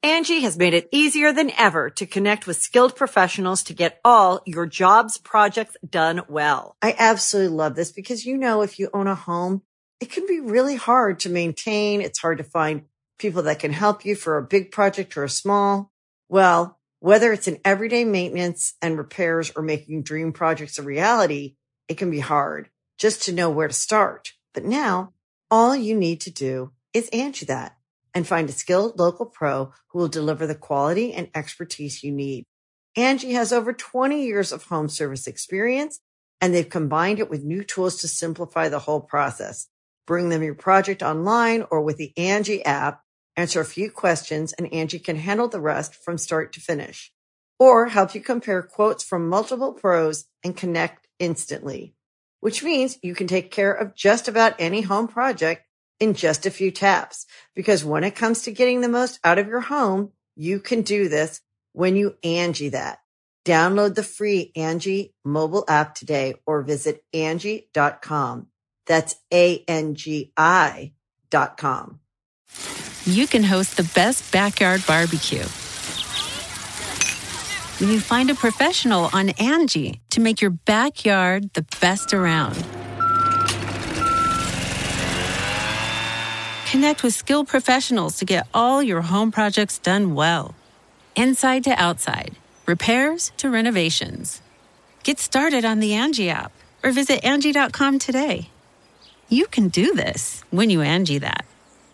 Angie has made it easier than ever to connect with skilled professionals to get all your jobs projects done well. I absolutely love this because, if you own a home, it can be really hard to maintain. It's hard to find people that can help you for a big project or a small. Well, whether it's in everyday maintenance and repairs or making dream projects a reality, it can be hard just to know where to start. But now all you need to do is Angie that and find a skilled local pro who will deliver the quality and expertise you need. Angie has over 20 years of home service experience, and they've combined it with new tools to simplify the whole process. Bring them your project online or with the Angie app, answer a few questions, and Angie can handle the rest from start to finish. Or help you compare quotes from multiple pros and connect instantly, which means you can take care of just about any home project in just a few taps. Because when it comes to getting the most out of your home, you can do this when you Angie that. Download the free Angie mobile app today or visit Angie.com. That's ANGI.com. You can host the best backyard barbecue when you find a professional on Angie to make your backyard the best around. Connect with skilled professionals to get all your home projects done well. Inside to outside, repairs to renovations. Get started on the Angie app or visit Angie.com today. You can do this when you Angie that.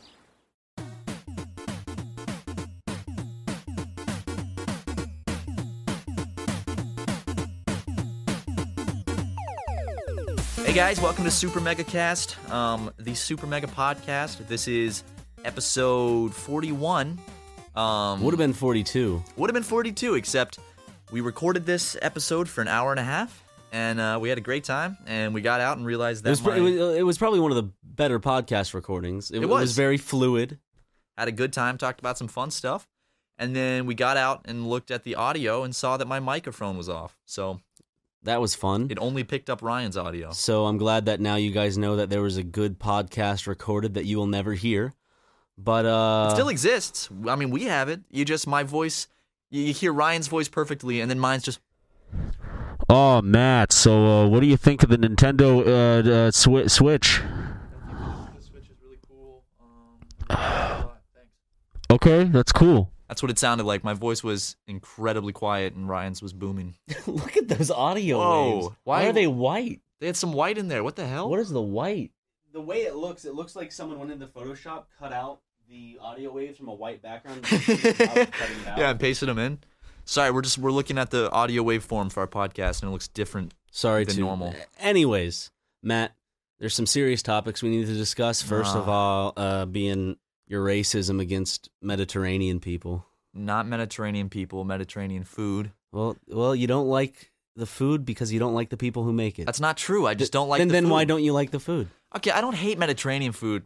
Hey guys, welcome to Super Mega Cast, the Super Mega Podcast. This is episode 41. Would have been 42. Would have been 42, except we recorded this episode for an hour and a half, and we had a great time, and we got out and realized that it was probably one of the better podcast recordings. It was very fluid. Had a good time, talked about some fun stuff, and then we got out and looked at the audio and saw that my microphone was off, so... That was fun. It only picked up Ryan's audio. So I'm glad that now you guys know that there was a good podcast recorded that you will never hear. But it still exists. I mean, we have it. My voice, you hear Ryan's voice perfectly, and then mine's just... Oh, Matt, so what do you think of the Nintendo Switch? The Switch is really cool. Thanks. Okay, that's cool. That's what it sounded like. My voice was incredibly quiet, and Ryan's was booming. Look at those audio waves. Why are they white? They had some white in there. What the hell? What is the white? The way it looks like someone went into Photoshop, cut out the audio waves from a white background, yeah, and pasted them in. Sorry, we're looking at the audio waveform for our podcast, and it looks different than normal. Anyways, Matt, there's some serious topics we need to discuss. First of all, being your racism against Mediterranean people. Not Mediterranean people, Mediterranean food. Well, you don't like the food because you don't like the people who make it. That's not true. I just don't like the food. Then why don't you like the food? Okay, I don't hate Mediterranean food.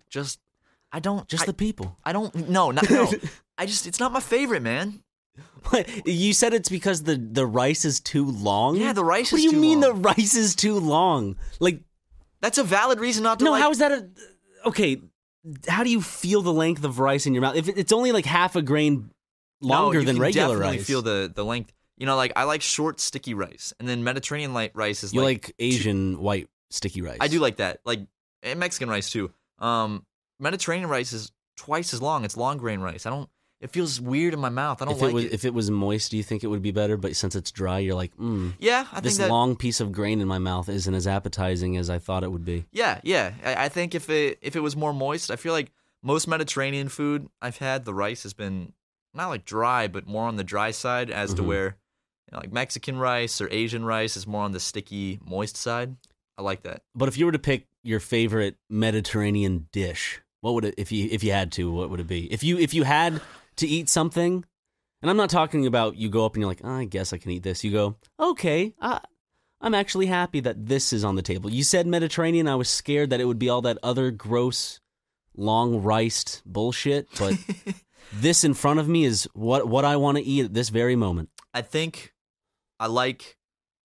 The people. No. It's not my favorite, man. What? You said it's because the rice is too long? Yeah, the rice is too long. What do you mean the rice is too long? Like, that's a valid reason not to like... No, how is that okay, how do you feel the length of rice in your mouth? If it's only like half a grain longer than regular rice. You definitely feel the length. I like short, sticky rice. And then Mediterranean light rice is You like Asian white sticky rice. I do like that. And Mexican rice too. Mediterranean rice is twice as long. It's long grain rice. It feels weird in my mouth. I don't like it. If it was moist, do you think it would be better? But since it's dry, you're like, yeah, I think this long piece of grain in my mouth isn't as appetizing as I thought it would be. Yeah. I think if it was more moist, I feel like most Mediterranean food I've had, the rice has been not like dry, but more on the dry side, as to where like Mexican rice or Asian rice is more on the sticky, moist side. I like that. But if you were to pick your favorite Mediterranean dish, what would it, if you had to, what would it be? If you had to eat something, and I'm not talking about you go up and you're like, I guess I can eat this. You go, okay, I'm actually happy that this is on the table. You said Mediterranean. I was scared that it would be all that other gross, long-riced bullshit, but this in front of me is what I want to eat at this very moment. I think I like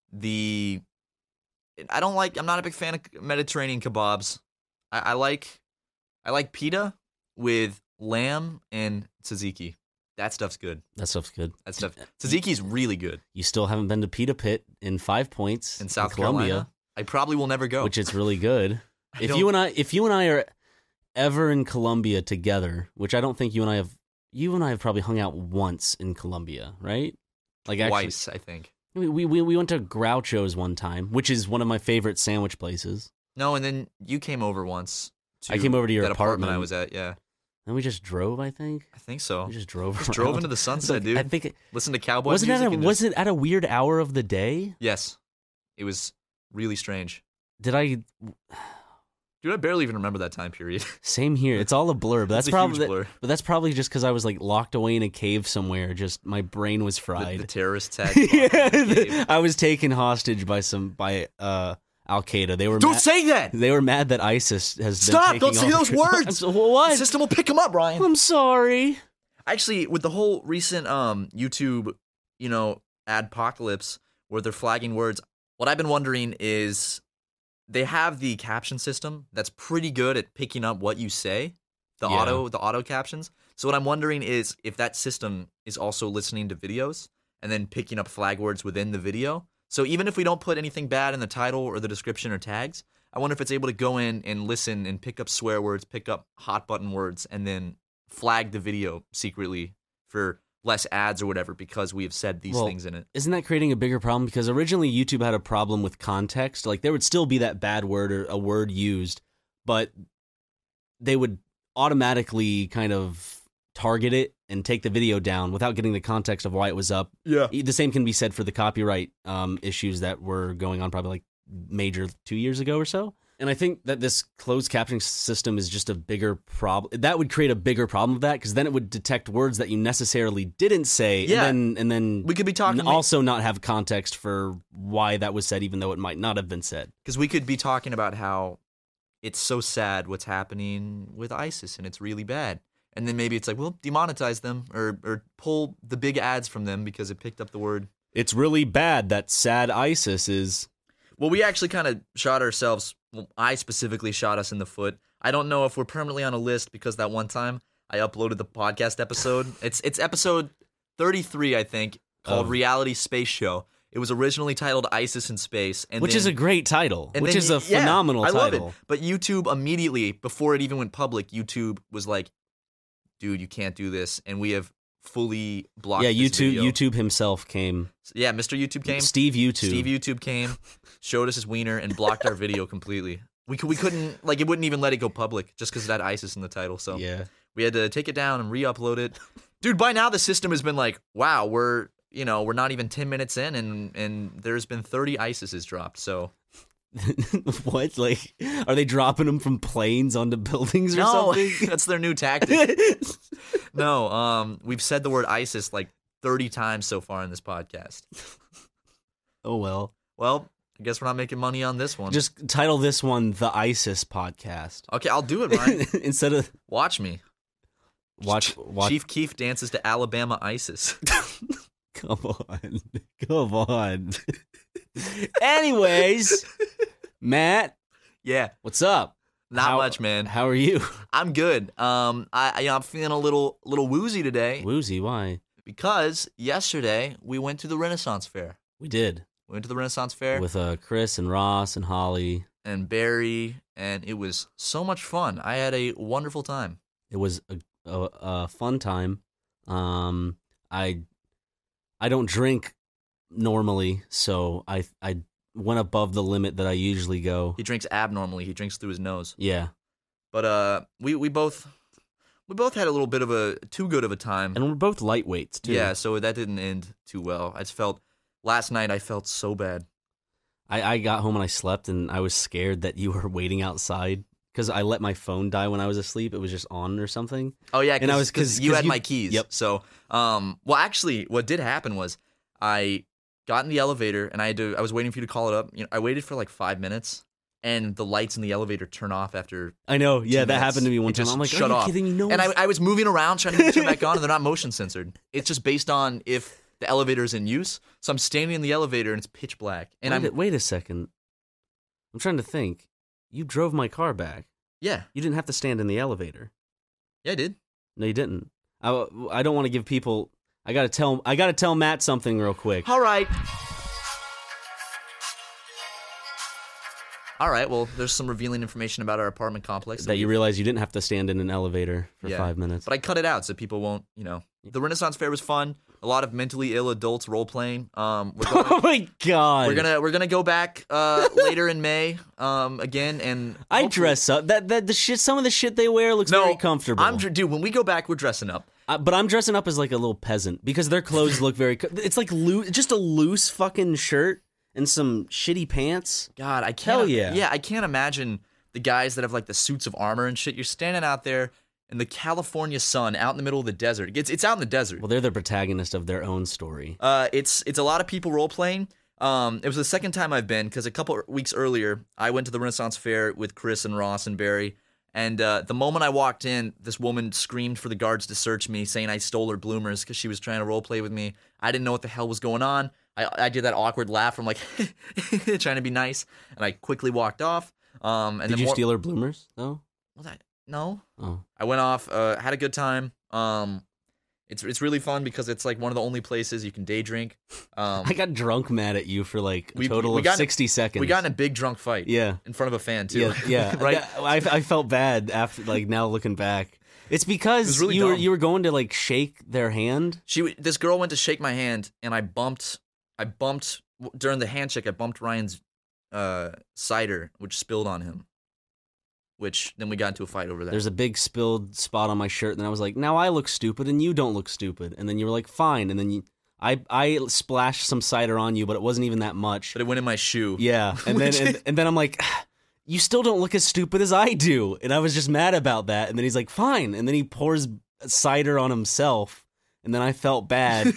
I'm not a big fan of Mediterranean kebabs. I like pita with lamb and tzatziki. That stuff's good. That stuff's good. That stuff. Tzatziki's really good. You still haven't been to Pita Pit in 5 Points In South Columbia, Carolina. I probably will never go. which is really good. If don't- you and I are ever in Columbia together, which I don't think you and I have probably hung out once in Columbia, right? Like Twice, I think. we went to Groucho's one time, which is one of my favorite sandwich places. No, and then you came over once. I came over to your that apartment. I was at, yeah. And we just drove, I think. I think so. We just drove Just around. drove into the sunset, dude. I think Listen to cowboy was music. and was it at a weird hour of the day? Yes. It was really strange. Did I? Dude, I barely even remember that time period. Same here. It's all a blur, but It's that's a huge probably blur. but that's probably just because I was like locked away in a cave somewhere. Just my brain was The fried. terrorists had Yeah, I was taken hostage by Al Qaeda. They were Don't mad, say that! They were mad that ISIS has been Stop! taking Don't say over. those words! I'm so, what? The system will pick them up, Ryan. I'm sorry. Actually, with the whole recent YouTube, adpocalypse where they're flagging words, what I've been wondering is they have the caption system that's pretty good at picking up what you say, the Yeah. auto captions. So what I'm wondering is if that system is also listening to videos and then picking up flag words within the video. So even if we don't put anything bad in the title or the description or tags, I wonder if it's able to go in and listen and pick up swear words, pick up hot button words, and then flag the video secretly for less ads or whatever because we have said these things in it. Isn't that creating a bigger problem? Because originally YouTube had a problem with context. Like there would still be that bad word or a word used, but they would automatically kind of target it and take the video down without getting the context of why it was up. Yeah. The same can be said for the copyright issues that were going on probably like major 2 years ago or so. And I think that this closed captioning system is just a bigger problem. That would create a bigger problem of that because then it would detect words that you necessarily didn't say. Yeah. And then We could be talking also not have context for why that was said, even though it might not have been said. because we could be talking about how it's so sad what's happening with ISIS and it's really bad. And then maybe it's like, well, demonetize them or pull the big ads from them because it picked up the word. It's really bad that sad ISIS is. Well, we actually kind of shot ourselves. Well, I specifically shot us in the foot. I don't know if we're permanently on a list because that one time I uploaded the podcast episode. It's episode 33, I think, called Reality Space Show. It was originally titled ISIS in Space. Which is a great title. and Which then- is a yeah, phenomenal I title. love it. But YouTube immediately, before it even went public, YouTube was like, dude, you can't do this. And we have fully blocked Yeah, this video. YouTube himself came. Yeah, Mr. YouTube came. Steve YouTube. Steve YouTube came, showed us his wiener, and blocked our video completely. We couldn't, like, it wouldn't even let it go public just because it had ISIS in the title. So Yeah. we had to take it down and re-upload it. Dude, by now the system has been like, wow, we're not even 10 minutes in, and there's been 30 ISISes dropped. So What? Like, are they dropping them from planes onto buildings or no, something? that's their new tactic. No, we've said the word ISIS like 30 times so far in this podcast. Oh, well. Well, I guess we're not making money on this one. Just title this one The ISIS Podcast. Okay, I'll do it, Ryan. Instead of Watch me. watch. Chief Keef dances to Alabama ISIS. Come on. Come on. Anyways, Matt, Yeah, what's up? not much, man. How are you? I'm good. I'm feeling a little woozy today Woozy, why? because yesterday we went to the Renaissance Fair. We did. We went to the Renaissance Fair With Chris and Ross and Holly. and Barry, and it was so much fun. I had a wonderful time. It was a fun time. I don't drink normally, so I went above the limit that I usually go. He drinks abnormally. He drinks through his nose. Yeah, But we both had a little bit of a too good of a time. and we're both lightweights too. Yeah, so that didn't end too well. I just felt last night I felt so bad. I got home and I slept, and I was scared that you were waiting outside because I let my phone die when I was asleep. It was just on or something. Oh yeah, And I was- because 'cause you had you- my keys. Yep. So, well, actually, what did happen was I got in the elevator and I was waiting for you to call it up. I waited for like 5 minutes, and the lights in the elevator turn off after. I know. Yeah, 2 that minutes. happened to me one It time. just I'm like, shut are you off. kidding me? No. And I was moving around trying to get it turned back on, and they're not motion censored. It's just based on if the elevator is in use. So I'm standing in the elevator and it's pitch black, and wait a second. I'm trying to think. You drove my car back. yeah, You didn't have to stand in the elevator. I did. No, you didn't. I don't want to give people. I gotta tell Matt something real quick. All right. All right, well, there's some revealing information about our apartment complex. That you realize you didn't have to stand in an elevator for 5 minutes. But I cut it out so people won't, The Renaissance Fair was fun. A lot of mentally ill adults role playing. Oh my god! We're gonna go back later in May again, and I dress up. That the shit. Some of the shit they wear looks very comfortable. Dude, when we go back, we're dressing up. But I'm dressing up as like a little peasant because their clothes look very. It's like just a loose fucking shirt and some shitty pants. God, I can't. Hell yeah. Yeah, I can't imagine the guys that have like the suits of armor and shit. You're standing out there in the California sun, out in the middle of the desert. It's out in the desert. Well, they're the protagonist of their own story. It's a lot of people role playing. It was the second time I've been because a couple weeks earlier I went to the Renaissance Fair with Chris and Ross and Barry. And the moment I walked in, this woman screamed for the guards to search me, saying I stole her bloomers because she was trying to role play with me. I didn't know what the hell was going on. I did that awkward laugh from like trying to be nice, and I quickly walked off. And did you steal her bloomers though? No. Oh. I went off, had a good time. It's really fun because it's like one of the only places you can day drink. I got drunk mad at you for like a total of 60 seconds. We got in a big drunk fight. Yeah. In front of a fan too. Yeah. Right? I felt bad after, like, now looking back. It's because really you were going to like shake their hand. This girl went to shake my hand, and I bumped during the handshake. I bumped Ryan's cider, which spilled on him. Which then we got into a fight over that. There's a big spilled spot on my shirt, and then I was like, "Now I look stupid, and you don't look stupid." And then you were like, "Fine." And then I splashed some cider on you, but it wasn't even that much. But it went in my shoe. Yeah, and then I'm like, "You still don't look as stupid as I do," and I was just mad about that. And then he's like, "Fine," and then he pours cider on himself. And then I felt bad.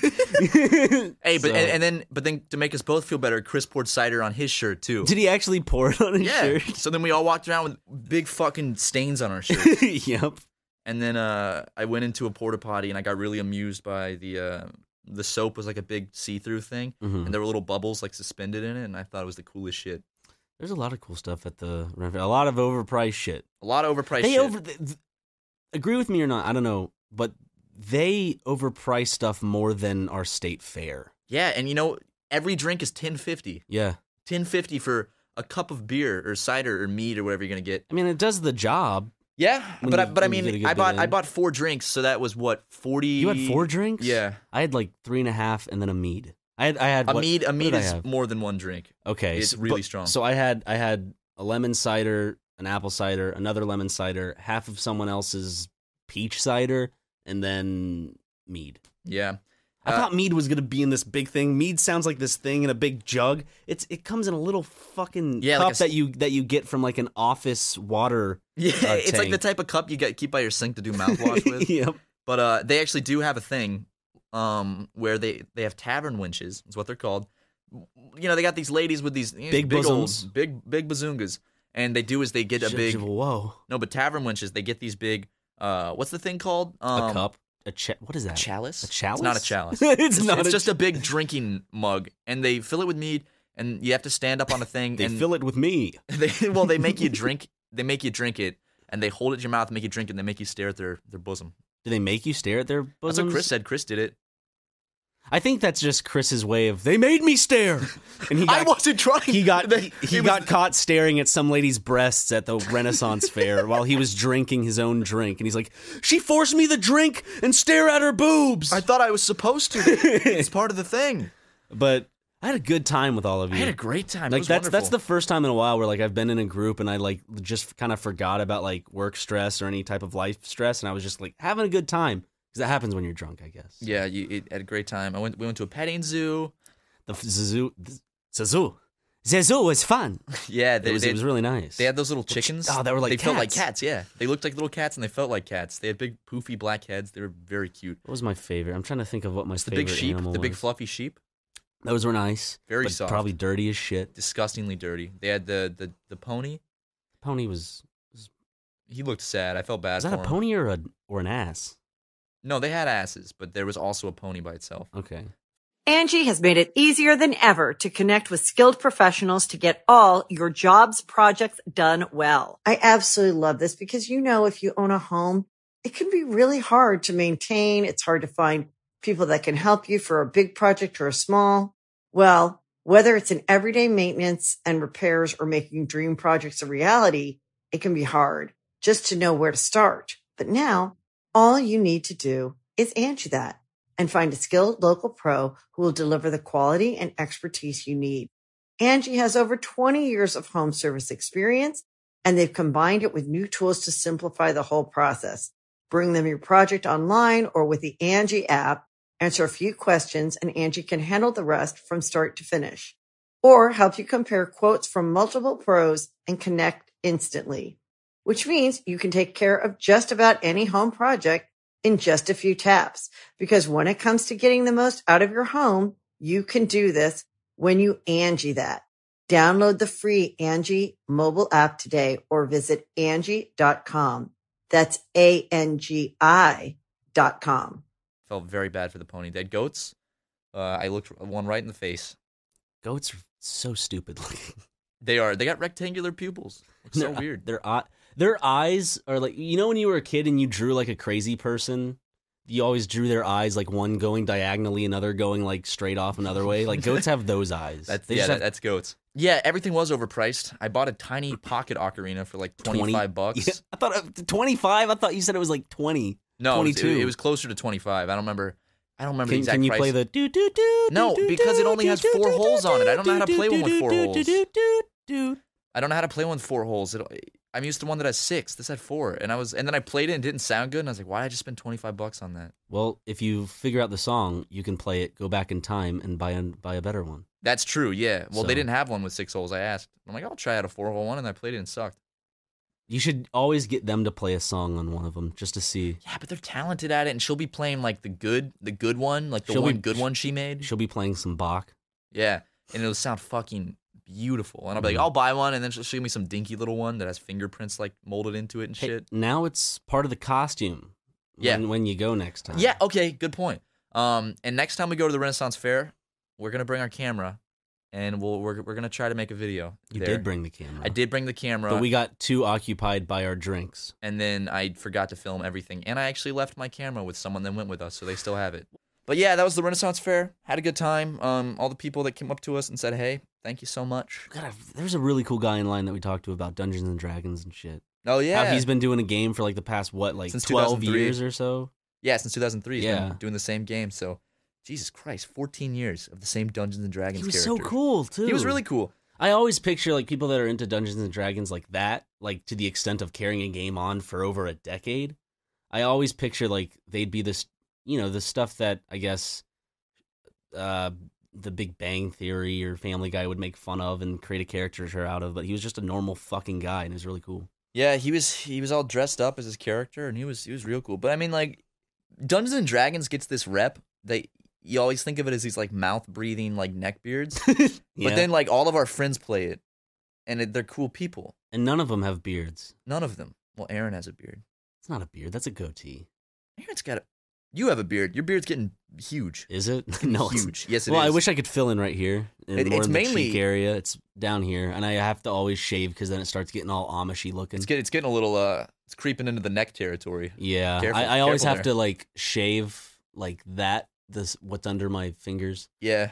Hey, but then to make us both feel better, Chris poured cider on his shirt too. Did he actually pour it on his shirt? So then we all walked around with big fucking stains on our shirts. Yep. And then I went into a porta potty, and I got really amused by the soap was like a big see-through thing, and there were little bubbles like suspended in it, and I thought it was the coolest shit. There's a lot of cool stuff at the a lot of overpriced shit. A lot of overpriced shit. Agree with me or not? I don't know, but they overprice stuff more than our state fair. Yeah, and every drink is $10.50. Yeah. $10.50 for a cup of beer or cider or mead or whatever you're gonna get. I mean, it does the job. Yeah, but I mean, I bought 4 drinks, so that was what, 40. You had 4 drinks? Yeah, I had like 3.5 and then a mead. I had a mead. A mead is more than one drink. Okay, it's really strong. So I had a lemon cider, an apple cider, another lemon cider, half of someone else's peach cider, and then mead. Yeah. I thought mead was gonna be in this big thing. Mead sounds like this thing in a big jug. It comes in a little fucking cup like that you get from like an office water. Yeah, it's tank. like the type of cup you keep by your sink to do mouthwash with. Yep. But they actually do have a thing where they have tavern winches. Is what they're called. They got these ladies with these big bosoms, big bazungas, and they do is they get a big. Whoa. No, but tavern winches, they get these big. What's the thing called? A cup. What is that? A chalice? A chalice? It's not a chalice. It's just a big drinking mug, and they fill it with mead, and you have to stand up on a thing. They fill it with me. They make you drink. They make you drink it, and they hold it in your mouth, and make you drink it, and they make you stare at their bosom. Do they make you stare at their bosoms? That's what Chris said. Chris did it. I think that's just Chris's way of, they made me stare. And I wasn't trying. He got caught staring at some lady's breasts at the Renaissance Fair while he was drinking his own drink. And he's like, she forced me to drink and stare at her boobs. I thought I was supposed to. It's part of the thing. But I had a good time with all of you. I had a great time. Like that's the first time in a while where like I've been in a group and I like just kind of forgot about like work stress or any type of life stress, and I was just like having a good time. Because that happens when you're drunk, I guess. Yeah, you had a great time. We went to a petting zoo. The zoo was fun. Yeah, it was really nice. They had those little chickens. They were like cats. They felt like cats. Yeah, they looked like little cats and they felt like cats. They had big poofy black heads. They were very cute. What was my favorite? I'm trying to think of what my favorite big sheep, animal the big was. fluffy sheep. Those were nice. Very but soft. Probably dirty as shit. Disgustingly dirty. They had the pony. Pony was. He looked sad. I felt bad for him. Was that a pony or an ass? No, they had asses, but there was also a pony by itself. Okay. Angie has made it easier than ever to connect with skilled professionals to get all your jobs projects done well. I absolutely love this because, if you own a home, it can be really hard to maintain. It's hard to find people that can help you for a big project or a small. Well, whether it's in everyday maintenance and repairs or making dream projects a reality, it can be hard just to know where to start. But now all you need to do is Angie that and find a skilled local pro who will deliver the quality and expertise you need. Angie has over 20 years of home service experience, and they've combined it with new tools to simplify the whole process. Bring them your project online or with the Angie app, answer a few questions, and Angie can handle the rest from start to finish. Or help you compare quotes from multiple pros and connect instantly, which means you can take care of just about any home project in just a few taps. Because when it comes to getting the most out of your home, you can do this when you Angie that. Download the free Angie mobile app today or visit Angie.com. That's ANGI.com. Felt very bad for the pony. They had goats. I looked one right in the face. Goats are so stupid looking. They are. They got rectangular pupils. It's so weird. Their eyes are like, you know when you were a kid and you drew like a crazy person? You always drew their eyes like one going diagonally, another going like straight off another way. Like goats have those eyes. That's goats. Yeah, everything was overpriced. I bought a tiny pocket ocarina for like $25. Yeah, I thought 25. I thought you said it was like 20. No, 22. It was closer to 25. I don't remember the exact price. Can you play the do do do? No, because it only has 4 holes on it. I don't know how to play one with 4 holes. I don't know how to play one with 4 holes. I'm used to one that has 6. This had 4, and then I played it and it didn't sound good. And I was like, why did I just spend $25 on that? Well, if you figure out the song, you can play it, go back in time, and buy a better one. That's true. Yeah. Well, they didn't have one with 6 holes. I asked. I'm like, I'll try out a 4-hole one, and I played it and it sucked. You should always get them to play a song on one of them just to see. Yeah, but they're talented at it, and she'll be playing like the good one, like the good one she made. She'll be playing some Bach. Yeah, and it'll sound fucking beautiful. And I'll be like, I'll buy one, and then she'll give me some dinky little one that has fingerprints like molded into it and shit. Now it's part of the costume. Yeah. When you go next time. Yeah. Okay. Good point. And next time we go to the Renaissance Fair, we're gonna bring our camera. And we're going to try to make a video. You did bring the camera. I did bring the camera. But we got too occupied by our drinks. And then I forgot to film everything. And I actually left my camera with someone that went with us, so they still have it. But yeah, that was the Renaissance Fair. Had a good time. All the people that came up to us and said, hey, thank you so much. God, there's a really cool guy in line that we talked to about Dungeons and Dragons and shit. Oh, yeah. How he's been doing a game for like the past, since 12 years or so? Yeah, since 2003. He's been doing the same game, so... Jesus Christ, 14 years of the same Dungeons and Dragons character. He was so cool, too. He was really cool. I always picture like people that are into Dungeons and Dragons like that, like to the extent of carrying a game on for over a decade. I always picture like they'd be this, the stuff that I guess the Big Bang Theory or Family Guy would make fun of and create a caricature out of, but he was just a normal fucking guy and it was really cool. Yeah, he was all dressed up as his character and he was real cool. But I mean, like, Dungeons and Dragons gets this rep that you always think of it as these like mouth breathing like neckbeards, but then like all of our friends play it, and they're cool people. And none of them have beards. None of them. Well, Aaron has a beard. It's not a beard. That's a goatee. Aaron's got a. You have a beard. Your beard's getting huge. Is it? No, huge. Yes, it is. Well, I wish I could fill in right here. It's mainly the cheek area. It's down here, and I have to always shave because then it starts getting all Amishy looking. It's getting a little. It's creeping into the neck territory. Yeah, careful, I always have to like shave like that. What's under my fingers. Yeah.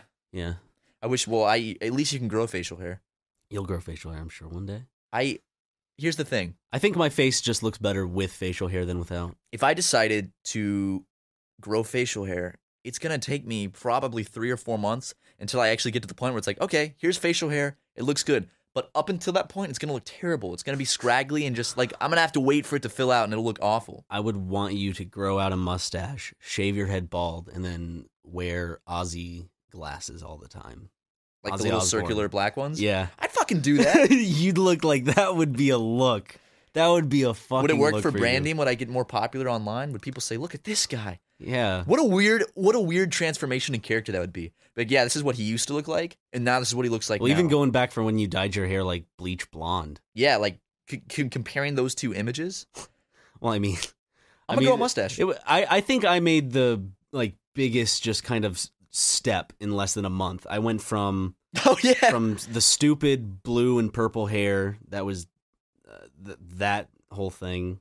I wish. Well, at least you can grow facial hair. You'll grow facial hair, I'm sure, one day. Here's the thing. I think my face just looks better with facial hair than without. If I decided to grow facial hair, it's gonna take me probably 3 or 4 months until I actually get to the point where it's like, okay, here's facial hair. It looks good. But up until that point, it's going to look terrible. It's going to be scraggly and just like, I'm going to have to wait for it to fill out and it'll look awful. I would want you to grow out a mustache, shave your head bald, and then wear Ozzy glasses all the time. Like Ozzy the little Osbourne. circular black ones? Yeah. I'd fucking do that. You'd look like that would be a look. That would be a fucking Would it work look for you. branding? Would I get more popular online? Would people say, look at this guy? Yeah. What a weird transformation in character that would be. But yeah, this is what he used to look like, and now this is what he looks like Well, now. even going back from when you dyed your hair like bleach blonde. Yeah, like comparing those two images. Well, I mean... I'm going to grow a mustache. I think I made the like biggest just kind of step in less than a month. I went from... Oh, yeah. From the stupid blue and purple hair that was that whole thing,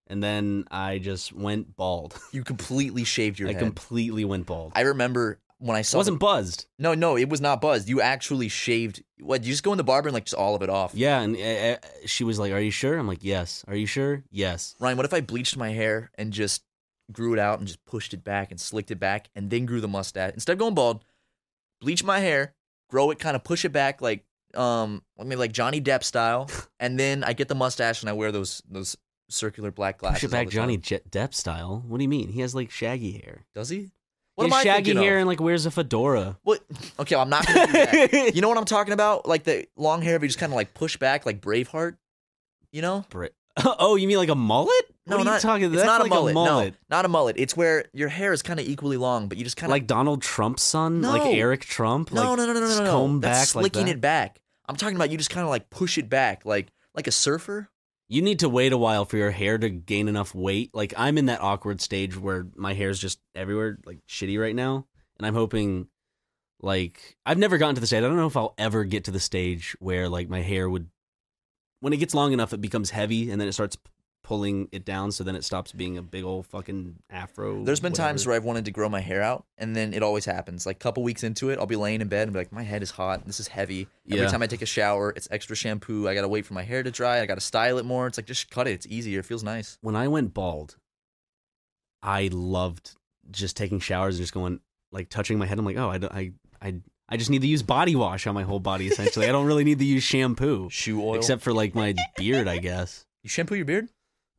and then I just went bald. You completely shaved your I head. completely went bald. I remember when I It saw wasn't buzzed. No, it was not buzzed. You actually shaved. What? You just go in the barber and like just all of it off. Yeah, and she was like, "Are you sure?" I'm like, "Yes." "Are you sure?" "Yes." Ryan, what if I bleached my hair and just grew it out and just pushed it back and slicked it back and then grew the mustache instead of going bald? Bleach my hair, grow it, kind of push it back like maybe like Johnny Depp style, and then I get the mustache and I wear those circular black glasses. Push it back, all the Johnny time. Depp style. What do you mean? He has like shaggy hair. Does he? He What am has I shaggy thinking hair of? and like wears a fedora. What? Okay, well, I'm not gonna do that. You know what I'm talking about? Like the long hair, but you just kind of like push back, like Braveheart. You know? Oh, you mean like a mullet? No, what are not. you talking? It's That's not like a mullet. mullet. No, not a mullet. It's where your hair is kind of equally long, but you just kind of Like Donald Trump's son, No. like Eric Trump. no, like no. Comb That's back slicking like it that? back. I'm talking about you just kind of like push it back, like a surfer. You need to wait a while for your hair to gain enough weight. Like I'm in that awkward stage where my hair's just everywhere, like shitty right now, and I'm hoping. Like I've never gotten to the stage. I don't know if I'll ever get to the stage where like my hair would, when it gets long enough, it becomes heavy and then it starts pulling it down. So then it stops being a big old fucking afro. There's been times whatever. where I've wanted to grow my hair out, and then it always happens. Like a couple weeks into it, I'll be laying in bed and be like, my head is hot. This is heavy. Every Yeah. time I take a shower, it's extra shampoo. I gotta wait for my hair to dry. I gotta style it more. It's like just cut it. It's easier. It feels nice. When I went bald, I loved just taking showers and just going like touching my head. I'm like, oh, I just need to use body wash on my whole body. Essentially, I don't really need to use shampoo, Shoe oil. except for like my beard, I guess. You shampoo your beard?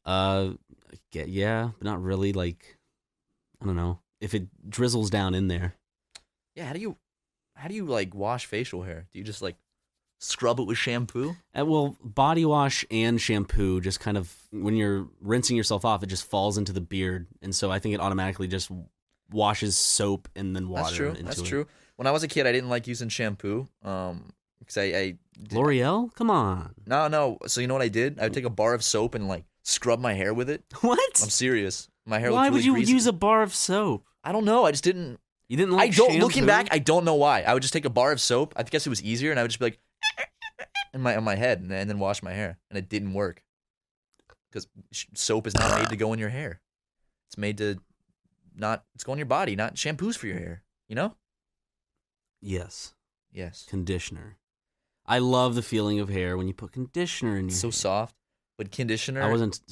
Yeah, but not really. Like, I don't know if it drizzles down in there. Yeah. How do you like wash facial hair? Do you just like scrub it with shampoo? Well, body wash and shampoo just kind of when you're rinsing yourself off, it just falls into the beard, and so I think it automatically just washes soap and then water. That's true. Into That's it. true. When I was a kid, I didn't like using shampoo. Because I did- L'Oreal, come on. No. So you know what I did? I would take a bar of soap and like scrub my hair with it. What? I'm serious. My hair. Why looked would really you greasy. use a bar of soap? I don't know. I just didn't. You didn't like Looking shampoo? back, I don't know why. I would just take a bar of soap. I guess it was easier, and I would just be like on my head, and then wash my hair, and it didn't work because soap is not made to go in your hair. It's made to it's go in your body, not shampoos for your hair. You know? Yes, Yes. conditioner. I love the feeling of hair when you put conditioner in your It's so hair. soft, but conditioner. I wasn't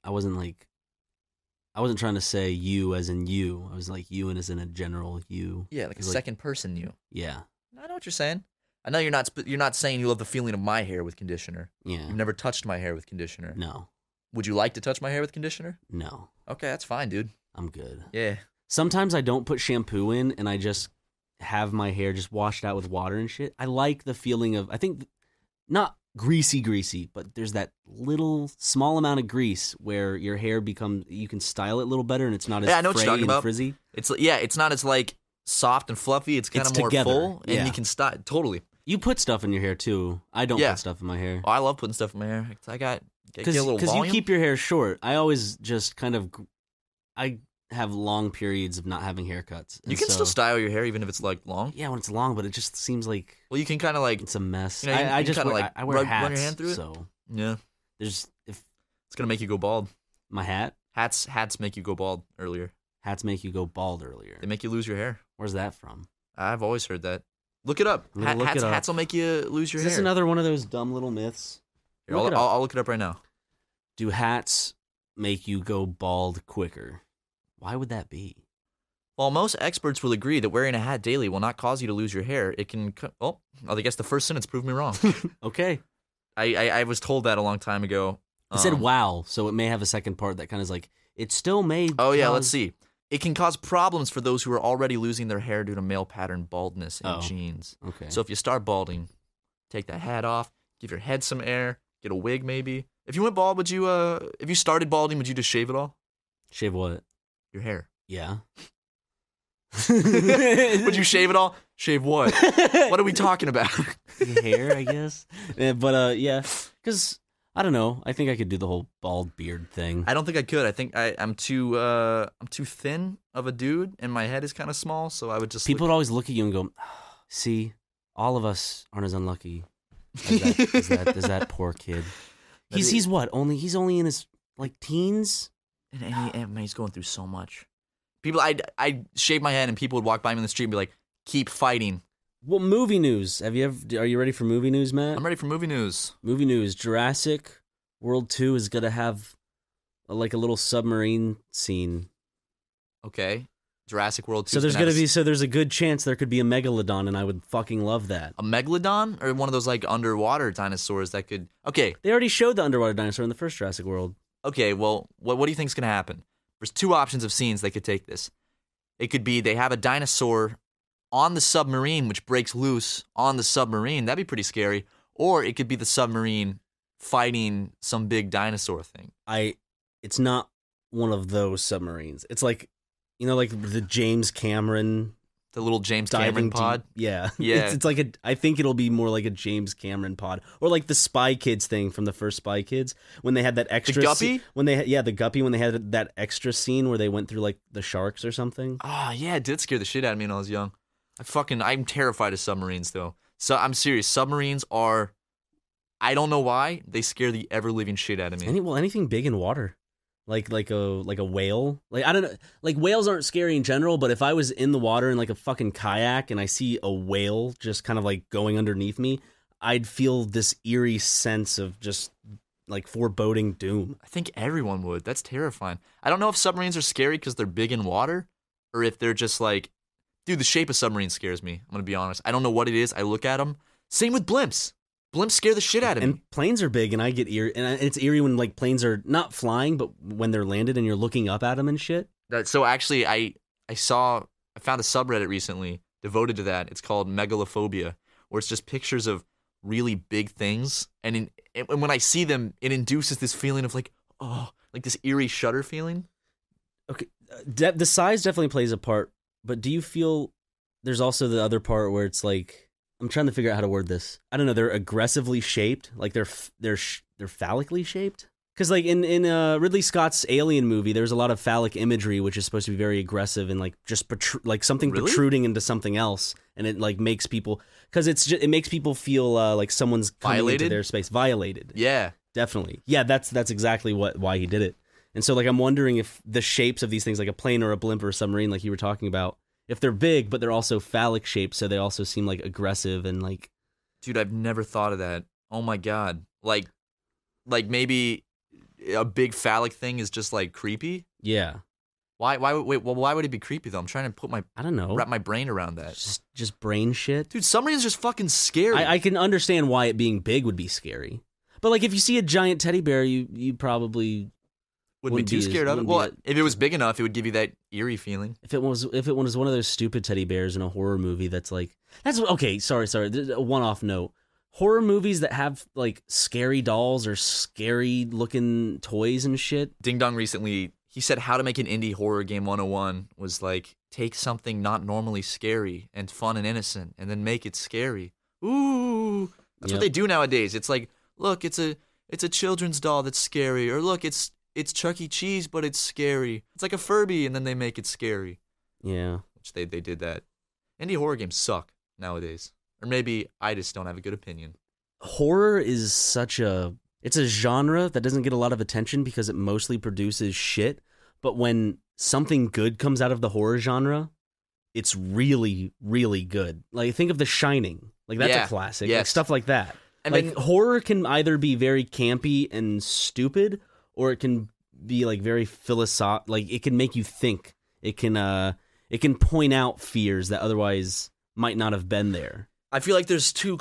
trying to say you as in you. I was like you and as in a general you. Yeah, like a It's like- second person you. Yeah. I know what you're saying. I know you're not saying you love the feeling of my hair with conditioner. Yeah. You've never touched my hair with conditioner. No. Would you like to touch my hair with conditioner? No. Okay, that's fine, dude. I'm good. Yeah. Sometimes I don't put shampoo in and I just have my hair just washed out with water and shit. I like the feeling of, I think, not greasy, but there's that little small amount of grease where your hair becomes, you can style it a little better and it's not as Yeah, I know what you're fray talking and about. frizzy. It's not as like soft and fluffy. It's kind It's of more together, full, and yeah. you can style totally. You put stuff in your hair too. I don't Yeah. put stuff in my hair. Oh, I love putting stuff in my hair. I get a little Because you volume. keep your hair short. I always just kind of, I have long periods of not having haircuts. You and can so- still style your hair even if it's like long. Yeah, when it's long, but it just seems like Well, you can kind of like it's a mess. You know, you I can just kinda, wear, like, I wear run hats, your hand through it? so yeah. there's if It's gonna make you go bald. my Hats make you go bald earlier. hats make you go bald earlier. They make you lose your hair. Where's that from? I've always heard that. Look it up. I'm gonna look it up. Hats will make you lose your Is hair. this another one of those dumb little myths? Here, Look it up. I'll look it up right now. Do hats make you go bald quicker? Why would that be? While most experts will agree that wearing a hat daily will not cause you to lose your hair, it can. I guess the first sentence proved me wrong. Okay. I was told that a long time ago. It said wow, so it may have a second part that kind of is like, it still may Oh yeah, let's cause- see. It can cause problems for those who are already losing their hair due to male pattern baldness and Oh. genes. Okay. So if you start balding, take that hat off, give your head some air, get a wig maybe. If you went bald, would you? If you started balding, would you just shave it all? Shave what? Your hair. Yeah. Would you shave it all? Shave what? What are we talking about? Hair, I guess. But yeah, because I don't know. I think I could do the whole bald beard thing. I don't think I could. I think I'm too thin of a dude, and my head is kind of small. So I would just People would always look at you and go, "See, all of us aren't as unlucky as that poor kid. He's what? He's only in his like teens. And he's going through so much. People, I'd shave my head and people would walk by me in the street and be like, keep fighting. Well, movie news. Are you ready for movie news, Matt? I'm ready for movie news. Movie news. Jurassic World 2 is going to have a little submarine scene. Okay. Jurassic World 2. So there's a good chance there could be a megalodon, and I would fucking love that. A megalodon? Or one of those like underwater dinosaurs that could... Okay. They already showed the underwater dinosaur in the first Jurassic World. Okay, well, what do you think is going to happen? There's two options of scenes they could take this. It could be they have a dinosaur on the submarine, which breaks loose on the submarine. That'd be pretty scary. Or it could be the submarine fighting some big dinosaur thing. It's not one of those submarines. It's like, like the James Cameron... The little James Cameron pod? Yeah. Yeah. It's like I think it'll be more like a James Cameron pod. Or like the Spy Kids thing from the first Spy Kids. When they had that extra... The Guppy? The Guppy, when they had that extra scene where they went through like the sharks or something. Oh, yeah, it did scare the shit out of me when I was young. I'm terrified of submarines, though. So I'm serious. Submarines are... I don't know why. They scare the ever-living shit out of me. Anything big in water. Like a whale. Like, I don't know. Like, whales aren't scary in general, but if I was in the water in like a fucking kayak and I see a whale just kind of like going underneath me, I'd feel this eerie sense of just like foreboding doom. I think everyone would. That's terrifying. I don't know if submarines are scary because they're big in water or if they're just like, dude, the shape of submarines scares me. I'm going to be honest. I don't know what it is. I look at them. Same with blimps. Blimps scare the shit out of me. And planes are big, and I get eerie. And it's eerie when like planes are not flying, but when they're landed and you're looking up at them and shit. So actually, I found a subreddit recently devoted to that. It's called Megalophobia, where it's just pictures of really big things, and when I see them, it induces this feeling of like, oh, like this eerie shudder feeling. Okay, the size definitely plays a part, but do you feel there's also the other part where it's like, I'm trying to figure out how to word this. I don't know. They're aggressively shaped, like they're phallically shaped. Because like in Ridley Scott's Alien movie, there's a lot of phallic imagery, which is supposed to be very aggressive and like just like something Really? protruding into something else, and it like makes people it makes people feel like someone's coming Violated? into their space, violated. Yeah. Definitely. Yeah, that's exactly why he did it. And so like I'm wondering if the shapes of these things, like a plane or a blimp or a submarine, like you were talking about, if they're big, but they're also phallic shaped, so they also seem like aggressive and like... Dude, I've never thought of that. Oh my God. Like maybe a big phallic thing is just like creepy? Yeah. Why would it be creepy though? I'm trying to I don't know. wrap my brain around that. Just brain shit. Dude, submarines just fucking scary. I can understand why it being big would be scary. But like if you see a giant teddy bear, you probably... Wouldn't be too scared of it. Well, if it was big enough, it would give you that eerie feeling. If it was one of those stupid teddy bears in a horror movie, that's okay. Sorry. A one-off note: horror movies that have like scary dolls or scary looking toys and shit. Ding Dong recently, he said how to make an indie horror game 101 was like take something not normally scary and fun and innocent, and then make it scary. Ooh, that's what they do nowadays. It's like, look, it's a children's doll that's scary, or look, it's Chuck E. Cheese, but it's scary. It's like a Furby, and then they make it scary. Yeah. Which they did that. Indie horror games suck nowadays. Or maybe I just don't have a good opinion. Horror is it's a genre that doesn't get a lot of attention because it mostly produces shit. But when something good comes out of the horror genre, it's really, really good. Like, think of The Shining. Like, that's a classic. Yes. Like, stuff like that. And like, then horror can either be very campy and stupid, or it can be like very philosophical. Like it can make you think. It can point out fears that otherwise might not have been there. I feel like there's two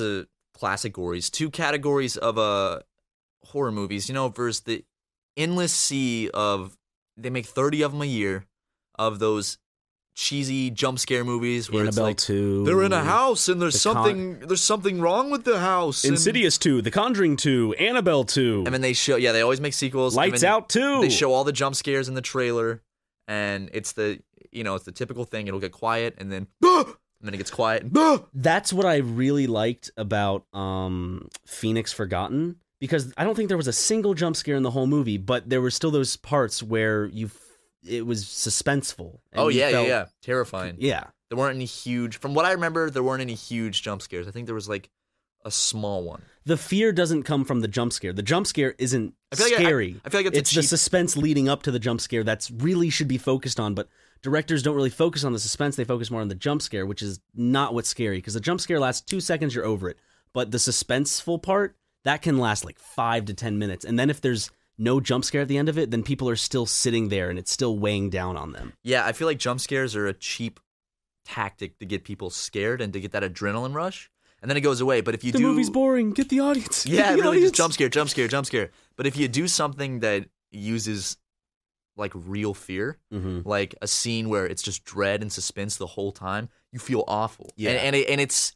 categories of horror movies. Versus the endless sea of, they make 30 of them a year, of those cheesy jump scare movies where Annabelle it's like 2, they're in a house and there's something wrong with the house. Insidious 2, The Conjuring 2, Annabelle 2. And then they always make sequels. Lights Out 2. They show all the jump scares in the trailer, and it's the typical thing. It'll get quiet and then and then it gets quiet. That's what I really liked about Phoenix Forgotten, because I don't think there was a single jump scare in the whole movie, but there were still those parts where it was suspenseful. Oh, yeah. Terrifying. Yeah. There weren't any huge... From what I remember, there weren't any huge jump scares. I think there was like a small one. The fear doesn't come from the jump scare. The jump scare isn't scary. I feel like it's the suspense leading up to the jump scare that's really should be focused on, but directors don't really focus on the suspense. They focus more on the jump scare, which is not what's scary, because the jump scare lasts 2 seconds, you're over it. But the suspenseful part, that can last like 5 to 10 minutes. And then if there's no jump scare at the end of it, then people are still sitting there and it's still weighing down on them. Yeah, I feel like jump scares are a cheap tactic to get people scared and to get that adrenaline rush. And then it goes away. But if you the movie's boring. Get the audience. Yeah, really just jump scare. But if you do something that uses like real fear, like a scene where it's just dread and suspense the whole time, you feel awful. Yeah. And it's,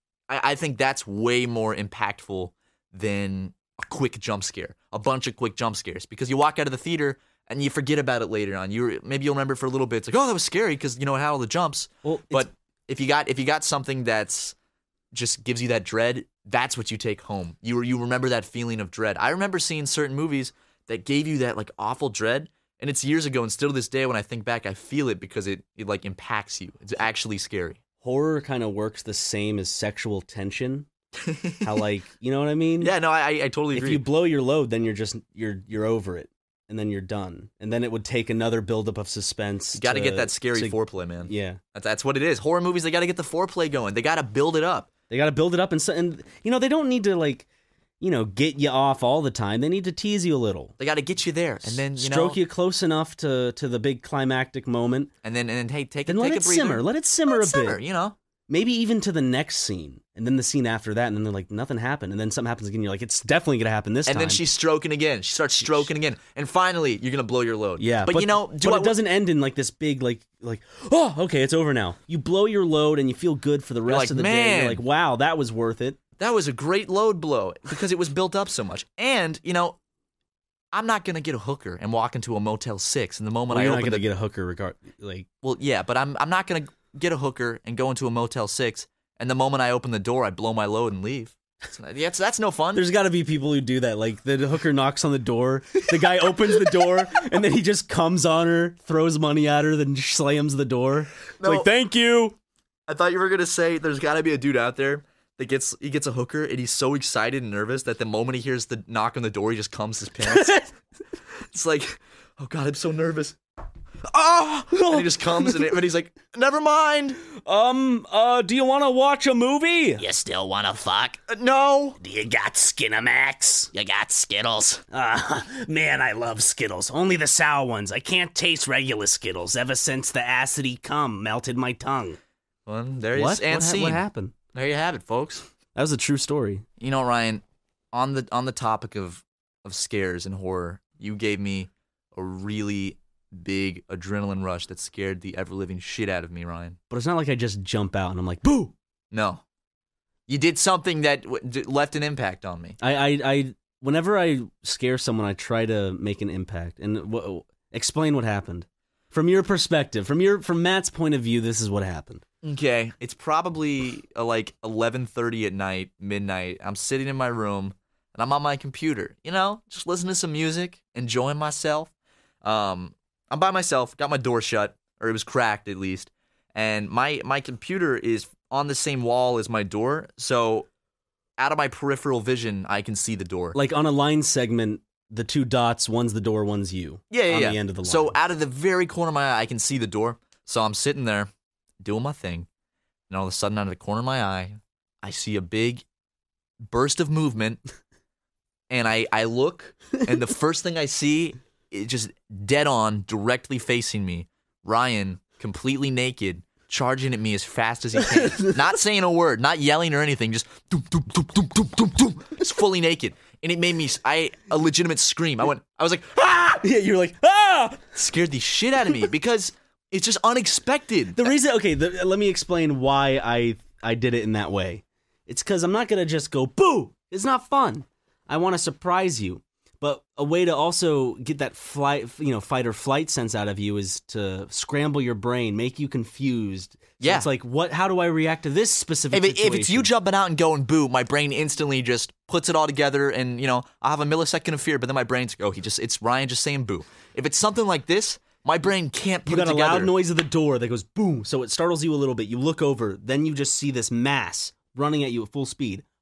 I think that's way more impactful than a quick jump scare, a bunch of quick jump scares, because you walk out of the theater and you forget about it later on. Maybe you'll remember it for a little bit. It's like, oh, that was scary because, you know, it had all the jumps. Well, but if you got something that's just gives you that dread, that's what you take home. You remember that feeling of dread. I remember seeing certain movies that gave you that like awful dread, and it's years ago, and still to this day when I think back, I feel it because it like impacts you. It's actually scary. Horror kind of works the same as sexual tension. How, like, you know what I mean? Yeah, no, I totally agree. If you blow your load, then you're over it, and then you're done. And then it would take another buildup of suspense. You got to get that scary foreplay, man. Yeah. That's what it is. Horror movies, they got to get the foreplay going. They got to build it up. They got to build it up, and you know, they don't need to, like, you know, get you off all the time. They need to tease you a little. They got to get you there, and then stroke you close enough to the big climactic moment, and then hey, take let it a simmer. Let it simmer a bit. You know, maybe even to the next scene, and then the scene after that, and then they're like, nothing happened, and then something happens again. You're like, it's definitely gonna happen this time. And then she's stroking again. She starts stroking again, and finally, you're gonna blow your load. Yeah, but you know, it doesn't end in like this big like oh, okay, it's over now. You blow your load, and you feel good for the rest of the day. You're like, wow, that was worth it. That was a great load blow because it was built up so much. And, you know, I'm not going to get a hooker and walk into a Motel 6 and the moment you're not going to get a hooker Well, yeah, but I'm not going to get a hooker and go into a Motel 6 and the moment I open the door, I blow my load and leave. That's no fun. There's got to be people who do that. Like, the hooker knocks on the door, the guy opens the door, and then he just comes on her, throws money at her, then slams the door. No, like, thank you. I thought you were going to say there's got to be a dude out there that he gets a hooker and he's so excited and nervous that the moment he hears the knock on the door, he just comes his pants. It's like, oh God, I'm so nervous. Oh! And he just comes and he's like, never mind. Do you want to watch a movie? You still want to fuck? No. Do you got Skinamax? You got Skittles? Man, I love Skittles. Only the sour ones. I can't taste regular Skittles ever since the acidy cum melted my tongue. Well, there is What happened? There you have it, folks. That was a true story. You know, Ryan, on the topic of scares and horror, you gave me a really big adrenaline rush that scared the ever-living shit out of me, Ryan. But it's not like I just jump out and I'm like, boo! No. You did something that left an impact on me. I whenever I scare someone, I try to make an impact. And explain what happened. From your perspective, from Matt's point of view, this is what happened. Okay, it's probably like 11:30 at night, midnight. I'm sitting in my room, and I'm on my computer, you know, just listening to some music, enjoying myself. I'm by myself, got my door shut, or it was cracked at least, and my computer is on the same wall as my door, so out of my peripheral vision, I can see the door. Like on a line segment, the two dots, one's the door, one's you. Yeah. On the end of the line. So out of the very corner of my eye, I can see the door. So I'm sitting there, doing my thing, and all of a sudden, out of the corner of my eye, I see a big burst of movement, and I look, and the first thing I see is just dead on, directly facing me, Ryan, completely naked, charging at me as fast as he can, not saying a word, not yelling or anything, just doom, doom, doom, doom, doom, doom, doom. It's fully naked, and it made me a legitimate scream. I was like, ah! Yeah, you're like, ah! Scared the shit out of me because it's just unexpected. The reason, let me explain why I did it in that way. It's because I'm not going to just go, boo! It's not fun. I want to surprise you. But a way to also get that fight or flight sense out of you is to scramble your brain, make you confused. So yeah. It's like, how do I react to this specific situation? If it's you jumping out and going boo, my brain instantly just puts it all together and, you know, I'll have a millisecond of fear, but then my brain's like, it's Ryan just saying boo. If it's something like this, my brain can't put it together. You got a loud noise of the door that goes boom, so it startles you a little bit. You look over, then you just see this mass running at you at full speed. But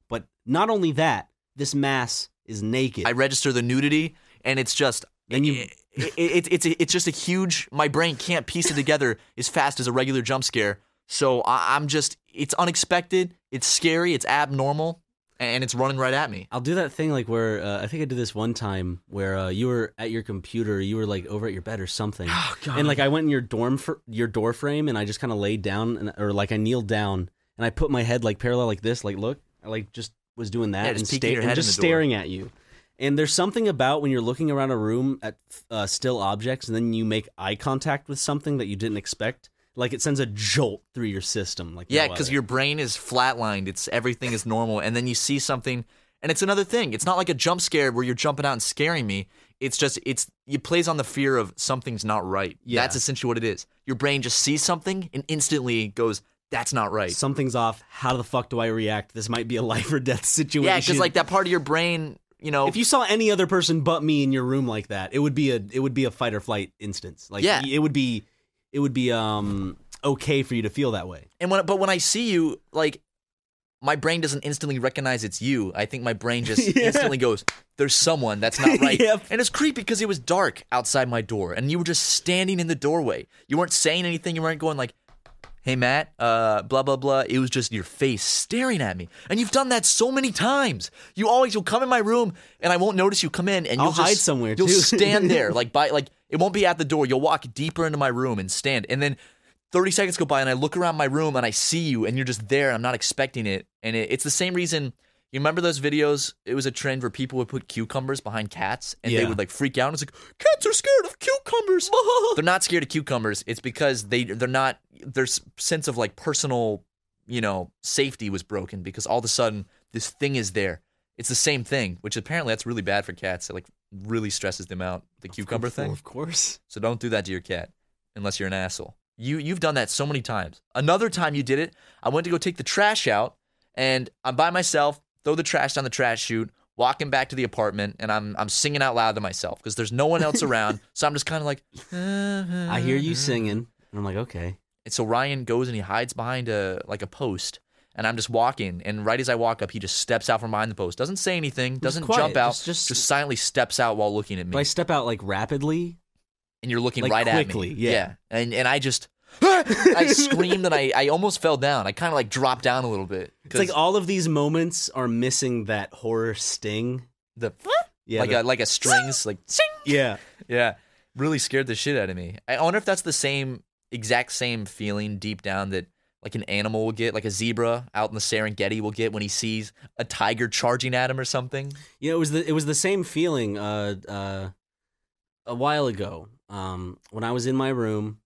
Not only that, this mass is naked. I register the nudity, and it's just it's just a huge. My brain can't piece it together as fast as a regular jump scare. So I'm just. It's unexpected. It's scary. It's abnormal, and it's running right at me. I'll do that thing like where I think I did this one time where you were at your computer, you were like over at your bed or something, and like I went in your door frame, and I just kind of laid down, or like I kneeled down, and I put my head like parallel like this, like look, I like just was doing that just and, peeking your head and just in the door. staring at you. And there's something about when you're looking around a room at still objects, and then you make eye contact with something that you didn't expect. Like it sends a jolt through your system. Like Yeah, no because other. your brain is flatlined. It's everything is normal, and then you see something, and it's another thing. It's not like a jump scare where you're jumping out and scaring me. It's just it plays on the fear of something's not right. Yeah. That's essentially what it is. Your brain just sees something and instantly goes, "That's not right." Something's off. How the fuck do I react? This might be a life or death situation. Yeah, because like that part of your brain, you know. If you saw any other person but me in your room like that, it would be a fight or flight instance. Like Yeah. it would be okay for you to feel that way. But when I see you, like, my brain doesn't instantly recognize it's you. I think my brain just instantly goes, "There's someone that's not right." Yep. And it's creepy because it was dark outside my door, and you were just standing in the doorway. You weren't saying anything. You weren't going like, "Hey, Matt, blah, blah, blah." It was just your face staring at me. And you've done that so many times. You'll come in my room, and I won't notice you come in, and I'll you'll just hide somewhere, You'll too. stand there, like it won't be at the door. You'll walk deeper into my room and stand, and then 30 seconds go by, and I look around my room, and I see you, and you're just there, and I'm not expecting it. And it's the same reason. You remember those videos? It was a trend where people would put cucumbers behind cats, and they Yeah. would like freak out. And it's like, cats are scared of cucumbers. They're not scared of cucumbers. It's because they're not. Their sense of like personal, safety was broken because all of a sudden this thing is there. It's the same thing, which apparently that's really bad for cats. It like really stresses them out. The cucumber thing. Of course. So don't do that to your cat unless you're an asshole. You've done that so many times. Another time you did it, I went to go take the trash out, and I'm by myself, throw the trash down the trash chute, walking back to the apartment, and I'm singing out loud to myself because there's no one else around. So I'm just kind of like, I hear you singing, and I'm like, okay. And so Ryan goes and he hides behind a post, and I'm just walking, and right as I walk up, he just steps out from behind the post. Doesn't say anything, doesn't quiet, jump out, just silently steps out while looking at me. Do I step out like rapidly? And you're looking like, right quickly, at me. yeah. And I just I screamed and I almost fell down. I kind of like dropped down a little bit. It's like all of these moments are missing that horror sting. Yeah, like a strings like sing. Yeah. Really scared the shit out of me. I wonder if that's the exact same feeling deep down that like an animal will get, like a zebra out in the Serengeti will get when he sees a tiger charging at him or something. Yeah, it was the same feeling a while ago. When I was in my room,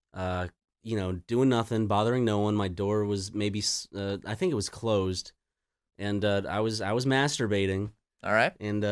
doing nothing, bothering no one. My door was maybe I think it was closed, and I was masturbating. All right. And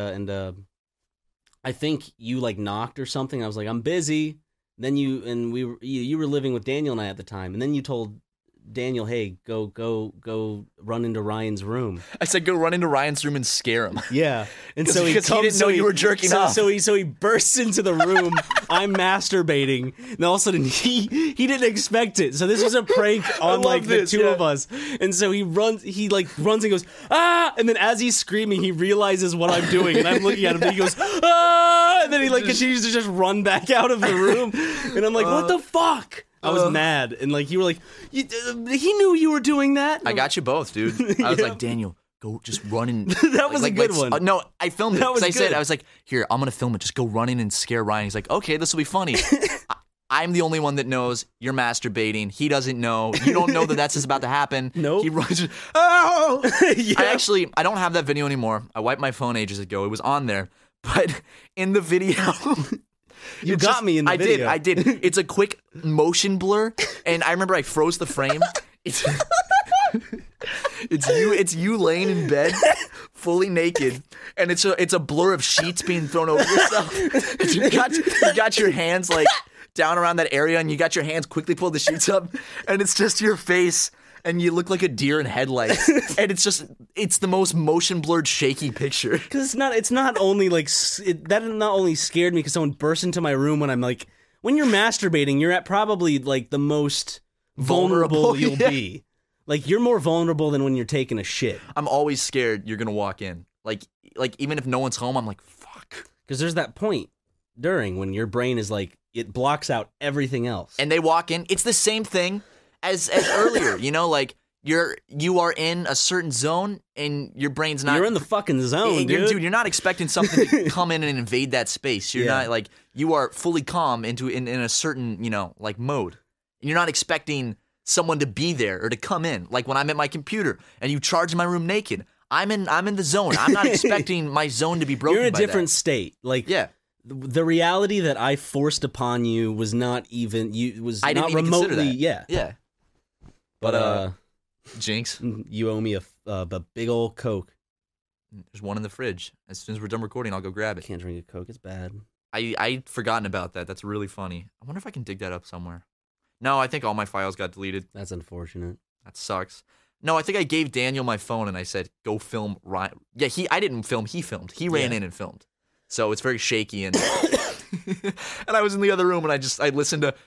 I think you like knocked or something. I was like, I'm busy. Then you were living with Daniel and I at the time, and then you told Daniel, hey, go run into Ryan's room. I said go run into Ryan's room and scare him. Yeah, and so because he didn't know you were jerking off. So he bursts into the room. I'm masturbating, and all of a sudden he didn't expect it. So this was a prank on like the two of us. And so he runs and goes ah, and then as he's screaming, he realizes what I'm doing, and I'm looking at him, and he goes ah, and then he like continues to just run back out of the room, and I'm like, what the fuck? I was mad, and like you were like, he knew you were doing that. I got you both, dude. I was like, Daniel, go just run in. That was a good one. No, I filmed it. That was I said, good. I was like, here, I'm gonna film it. Just go run in and scare Ryan. He's like, okay, this will be funny. I'm the only one that knows you're masturbating. He doesn't know. You don't know that that's just about to happen. Nope. He runs. Oh! Yeah. I don't have that video anymore. I wiped my phone ages ago. It was on there, but in the video. You got me in the video. I did. It's a quick motion blur, and I remember I froze the frame. It's you laying in bed, fully naked, and it's a blur of sheets being thrown over yourself. And you got your hands like down around that area, and you got your hands quickly pull the sheets up, and it's just your face. And you look like a deer in headlights, and it's the most motion blurred, shaky picture. Because it's not only like that not only scared me because someone burst into my room when I'm like, when you're masturbating, you're at probably like the most vulnerable you'll be. Like, you're more vulnerable than when you're taking a shit. I'm always scared you're gonna walk in. Like even if no one's home, I'm like, fuck. Because there's that point during when your brain is like, it blocks out everything else. And they walk in. It's the same thing as earlier. You know, like you are in a certain zone and your brain's not. You're in the fucking zone, dude. You're not expecting something to come in and invade that space. You're not like, you are fully calm in a certain, you know, like mode. And you're not expecting someone to be there or to come in. Like when I'm at my computer and you charge my room naked, I'm in the zone. I'm not expecting my zone to be broken. You're in a by different that. state. Like, yeah. The reality that I forced upon you was not even I not didn't even remotely. consider that. Yeah. Yeah. But Jinx, you owe me a big old Coke. there's one in the fridge. As soon as we're done recording, I'll go grab I it. can't drink a Coke. It's bad. I'd forgotten about that. That's really funny. I wonder if I can dig that up somewhere. No, I think all my files got deleted. That's unfortunate. That sucks. No, I think I gave Daniel my phone and I said, go film Ryan. Yeah, I didn't film. He filmed. He ran in and filmed. So it's very shaky. And and I was in the other room and I listened to,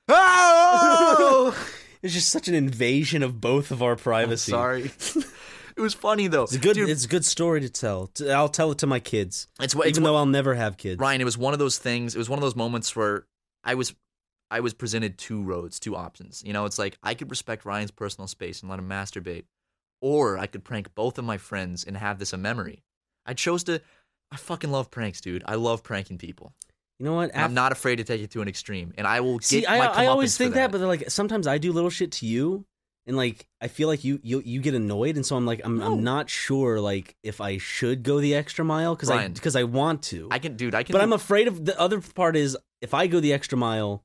oh! It's just such an invasion of both of our privacy. Sorry. It was funny, though. It's a good, Dude, it's a good story to tell. I'll tell it to my kids. it's Even though I'll never have kids. Ryan, it was one of those things. It was one of those moments where I was presented two roads, two options. You know, it's like I could respect Ryan's personal space and let him masturbate, or I could prank both of my friends and have this a memory. I chose to. I fucking love pranks, dude. I love pranking people. You know what? And I'm not afraid to take it to an extreme, and I will get See, my I always comeuppance think for that, but like sometimes I do little shit to you, and like I feel like you get annoyed, and so I'm like I'm not sure like if I should go the extra mile because I want to. I can. But I'm afraid of the other part is if I go the extra mile.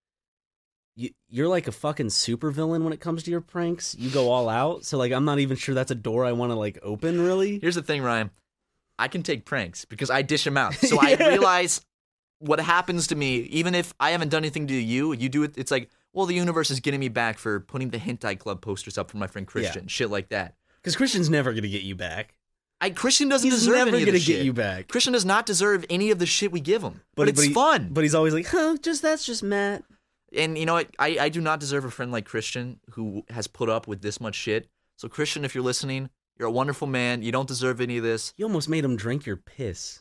You're like a fucking supervillain when it comes to your pranks. You go all out, so like I'm not even sure that's a door I want to like open. Really, Here's the thing, Ryan. I can take pranks because I dish them out. So I realize what happens to me, even if I haven't done anything to you. You do it. It's like, well, the universe is getting me back for putting the Hentai Club posters up for my friend Christian, shit like that. because Christian's never gonna get you back. Christian doesn't He's deserve never any of gonna the get shit. you back. Christian does not deserve any of the shit we give him. But it's fun. But he's always like, huh, that's just Matt. And you know what? I do not deserve a friend like Christian who has put up with this much shit. So Christian, if you're listening, you're a wonderful man. You don't deserve any of this. You almost made him drink your piss.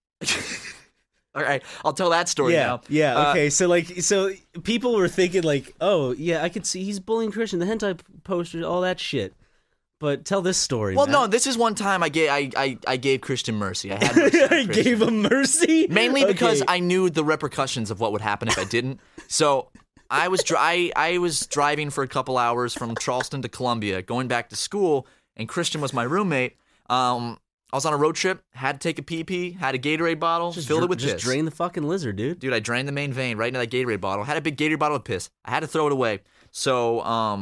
All right, I'll tell that story now. Yeah, okay. So people were thinking like, oh, yeah, I could see he's bullying Christian, the hentai posters, all that shit. But tell this story. Well, Matt. no, this is one time I gave Christian mercy. I had mercy on I Christian. gave him mercy? Mainly because Okay. I knew the repercussions of what would happen if I didn't. So I was driving for a couple hours from Charleston to Columbia, going back to school, and Christian was my roommate. I was on a road trip, had to take a pee-pee, had a Gatorade bottle, filled it with just piss. drain the fucking lizard, dude. Dude, I drained the main vein right into that Gatorade bottle. Had a big Gatorade bottle of piss. I had to throw it away. So,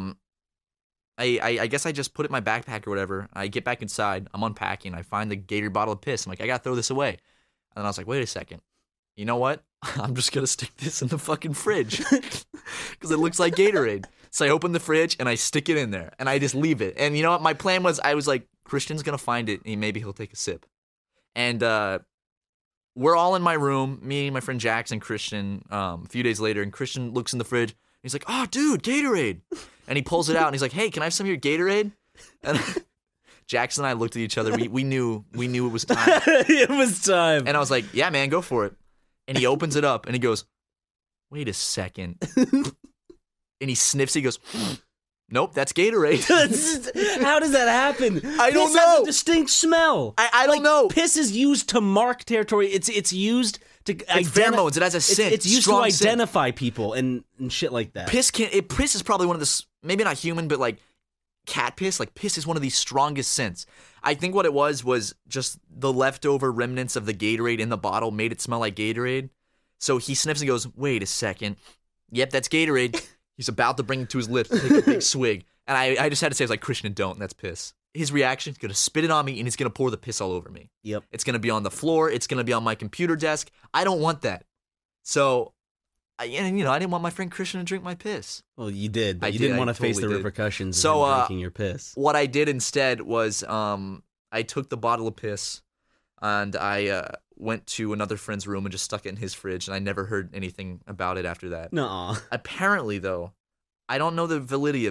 I guess I just put it in my backpack or whatever. I get back inside. I'm unpacking. I find the Gatorade bottle of piss. I'm like, I gotta throw this away. And then I was like, wait a second. You know what? I'm just gonna stick this in the fucking fridge because it looks like Gatorade. So I open the fridge and I stick it in there and I just leave it. And you know what? My plan was, I was like, Christian's gonna find it and maybe he'll take a sip. And we're all in my room, me, my friend Jackson, Christian. A few days later, and Christian looks in the fridge. He's like, "Oh, dude, Gatorade!" And he pulls it out and he's like, "Hey, can I have some of your Gatorade?" And Jackson and I looked at each other. We knew it was time. It was time. And I was like, "Yeah, man, go for it." And he opens it up and he goes, "Wait a second." And he sniffs. He goes, "Nope, that's Gatorade." How does that happen? I don't Piss know. has a distinct smell. I don't know. Piss is used to mark territory. It's used to It's pheromones. It has a scent. It's used strong to scent. identify people and shit like that. Piss is probably one of the, maybe not human, but like cat piss. Like piss is one of the strongest scents. I think what it was just the leftover remnants of the Gatorade in the bottle made it smell like Gatorade. So he sniffs and goes, "Wait a second. Yep, that's Gatorade." He's about to bring it to his lips, take a big swig. And I just had to say, I was like, "Christian, don't. That's piss." His reaction, he's going to spit it on me and he's going to pour the piss all over me. Yep. It's going to be on the floor. It's going to be on my computer desk. I don't want that. So, I didn't want my friend Christian to drink my piss. Well, you did, but I you did, didn't I want to face totally the did. repercussions So, of him drinking your piss. What I did instead was I took the bottle of piss and I went to another friend's room and just stuck it in his fridge, and I never heard anything about it after that. Nuh-uh. Apparently, though, I don't know the validity of this.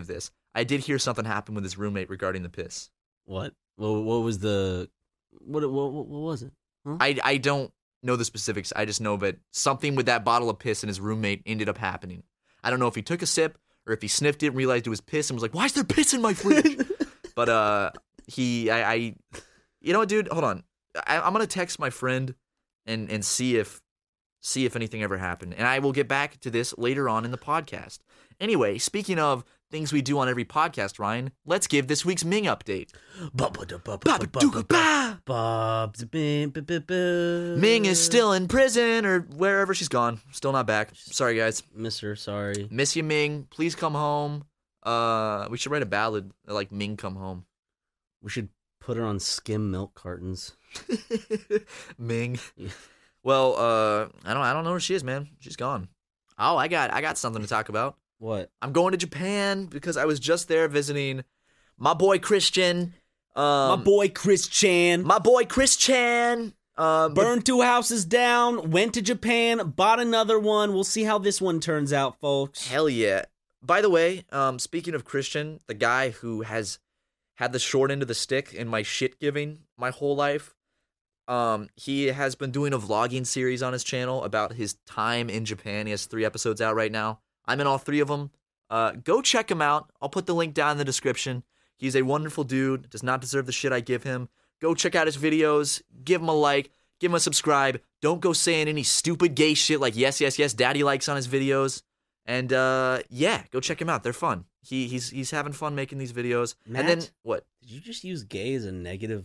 I did hear something happen with his roommate regarding the piss. What? What was the? What was it? Huh? I don't know the specifics. I just know that something with that bottle of piss and his roommate ended up happening. I don't know if he took a sip or if he sniffed it and realized it was piss and was like, "Why is there piss in my fridge?" But you know what, dude? Hold on. I'm gonna text my friend and see if anything ever happened, and I will get back to this later on in the podcast. Anyway, speaking of things we do on every podcast, Ryan, let's give this week's Ming update. Ming is still in prison or wherever she's gone. Still not back. Sorry, guys. Miss her, sorry. Miss you, Ming. Please come home. We should write a ballad like Ming Come Home. We should put her on skim milk cartons. Ming. Yeah. Well, I don't know where she is, man. She's gone. Oh, I got something to talk about. What? I'm going to Japan because I was just there visiting my boy Christian. My boy Chris Chan. Burned 2 houses down, went to Japan, bought another one. We'll see how this one turns out, folks. Hell yeah. By the way, speaking of Christian, the guy who has had the short end of the stick in my shit giving my whole life, he has been doing a vlogging series on his channel about his time in Japan. He has 3 episodes out right now. I'm in all 3 of them. Go check him out. I'll put the link down in the description. He's a wonderful dude. Does not deserve the shit I give him. Go check out his videos. Give him a like. Give him a subscribe. Don't go saying any stupid gay shit like yes, daddy likes on his videos. And yeah, go check him out. They're fun. He's having fun making these videos. Matt, and then what? Did you just use gay as a negative?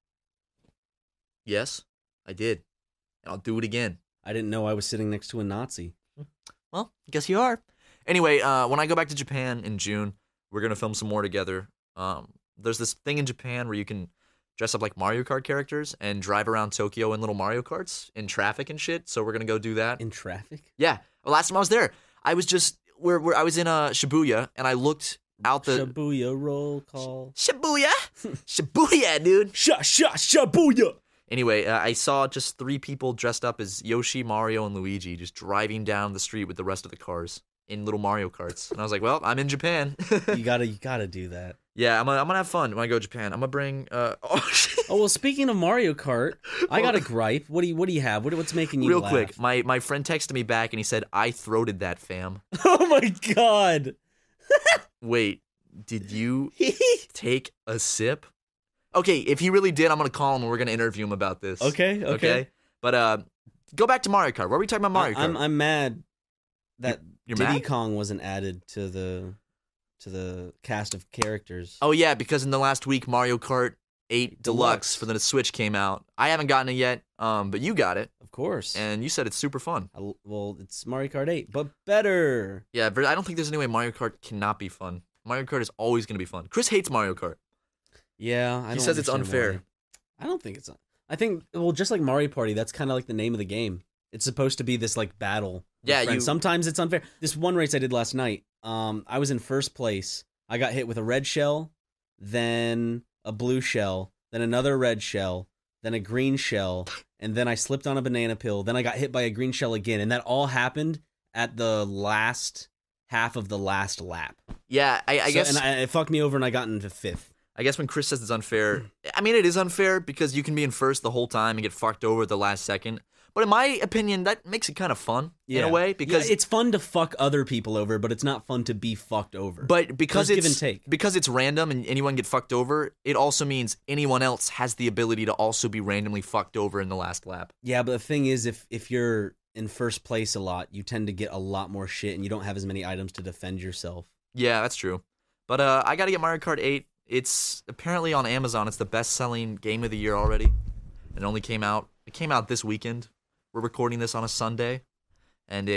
Yes, I did. And I'll do it again. I didn't know I was sitting next to a Nazi. Well, I guess you are. Anyway, when I go back to Japan in June, we're going to film some more together. There's this thing in Japan where you can dress up like Mario Kart characters and drive around Tokyo in little Mario Karts in traffic and shit. So we're going to go do that. In traffic? Yeah. Well, last time I was there, I was just, I was in Shibuya and I looked out the... Shibuya roll call. Shibuya? Shibuya, dude. Shibuya. Anyway, I saw just 3 people dressed up as Yoshi, Mario, and Luigi just driving down the street with the rest of the cars in little Mario Karts. And I was like, well, I'm in Japan. You gotta do that. Yeah, I'm gonna have fun when I go to Japan. I'm gonna bring well, speaking of Mario Kart, I got a gripe. What do you have? What's making you real laugh? quick? My friend texted me back and he said, I throated that, fam. Oh my god. Wait, did you take a sip? Okay, if he really did, I'm going to call him and we're going to interview him about this. Okay. But go back to Mario Kart. What were we talking about Mario Kart? I'm mad that You're Diddy mad? Kong wasn't added to the cast of characters. Oh, yeah, because in the last week, Mario Kart 8 Deluxe for the Switch came out. I haven't gotten it yet, but you got it. Of course. And you said it's super fun. Well, it's Mario Kart 8, but better. Yeah, but I don't think there's any way Mario Kart cannot be fun. Mario Kart is always going to be fun. Chris hates Mario Kart. Yeah, He says it's unfair. Why. I don't think it's. I think just like Mario Party, that's kind of like the name of the game. It's supposed to be this like battle. Yeah, sometimes it's unfair. This one race I did last night, I was in first place. I got hit with a red shell, then a blue shell, then another red shell, then a green shell, and then I slipped on a banana peel. Then I got hit by a green shell again, and that all happened at the last half of the last lap. Yeah, I guess. And it fucked me over, and I got into 5th. I guess when Chris says it's unfair, I mean, it is unfair because you can be in first the whole time and get fucked over at the last second. But in my opinion, that makes it kind of fun in a way because it's fun to fuck other people over, but it's not fun to be fucked over. But because There's it's give and take. Because it's random and anyone get fucked over, it also means anyone else has the ability to also be randomly fucked over in the last lap. Yeah, but the thing is, if you're in first place a lot, you tend to get a lot more shit, and you don't have as many items to defend yourself. Yeah, that's true. But I got to get Mario Kart 8. It's apparently on Amazon. It's the best-selling game of the year already. It only came out. It came out this weekend. We're recording this on a Sunday, and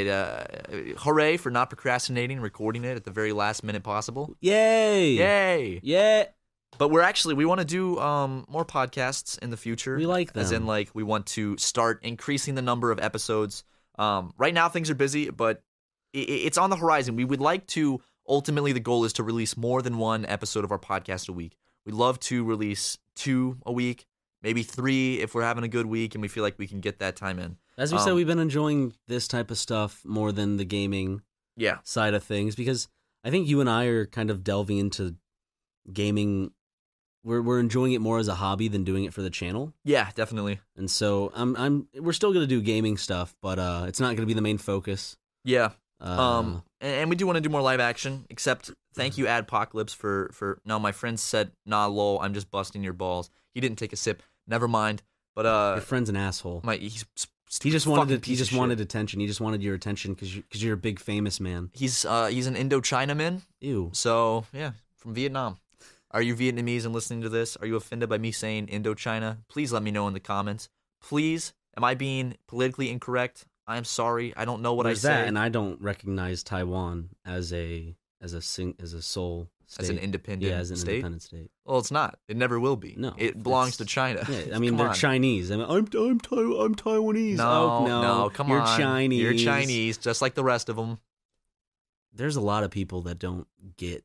hooray for not procrastinating, recording it at the very last minute possible. Yay! Yay! Yeah. But we want to do more podcasts in the future. We like them. As in, like, we want to start increasing the number of episodes. Right now, things are busy, but it's on the horizon. We would like to, ultimately, the goal is to release more than 1 episode of our podcast a week. We'd love to release 2 a week, maybe 3 if we're having a good week and we feel like we can get that time in. As we said, we've been enjoying this type of stuff more than the gaming side of things because I think you and I are kind of delving into gaming. We're enjoying it more as a hobby than doing it for the channel. Yeah, definitely. And so we're still gonna do gaming stuff, but it's not gonna be the main focus. Yeah. And we do want to do more live action. Except, thank you, Adpocalypse, for. No, my friend said, "Nah, lol, I'm just busting your balls." He didn't take a sip. Never mind. But Your friend's an asshole. He just wanted attention. He just wanted your attention because you're a big famous man. He's an Indochinaman. Ew. So yeah, from Vietnam. Are you Vietnamese and listening to this? Are you offended by me saying Indochina? Please let me know in the comments. Please. Am I being politically incorrect? I am sorry. I don't know what There's I say. that, and I don't recognize Taiwan as a sole state. As an independent as an state? independent state. Well, it's not. It never will be. No, it belongs to China. Yeah, I mean Come they're on. Chinese. I'm Taiwanese. No, no, come you're on. Chinese. You're Chinese, just like the rest of them. There's a lot of people that don't get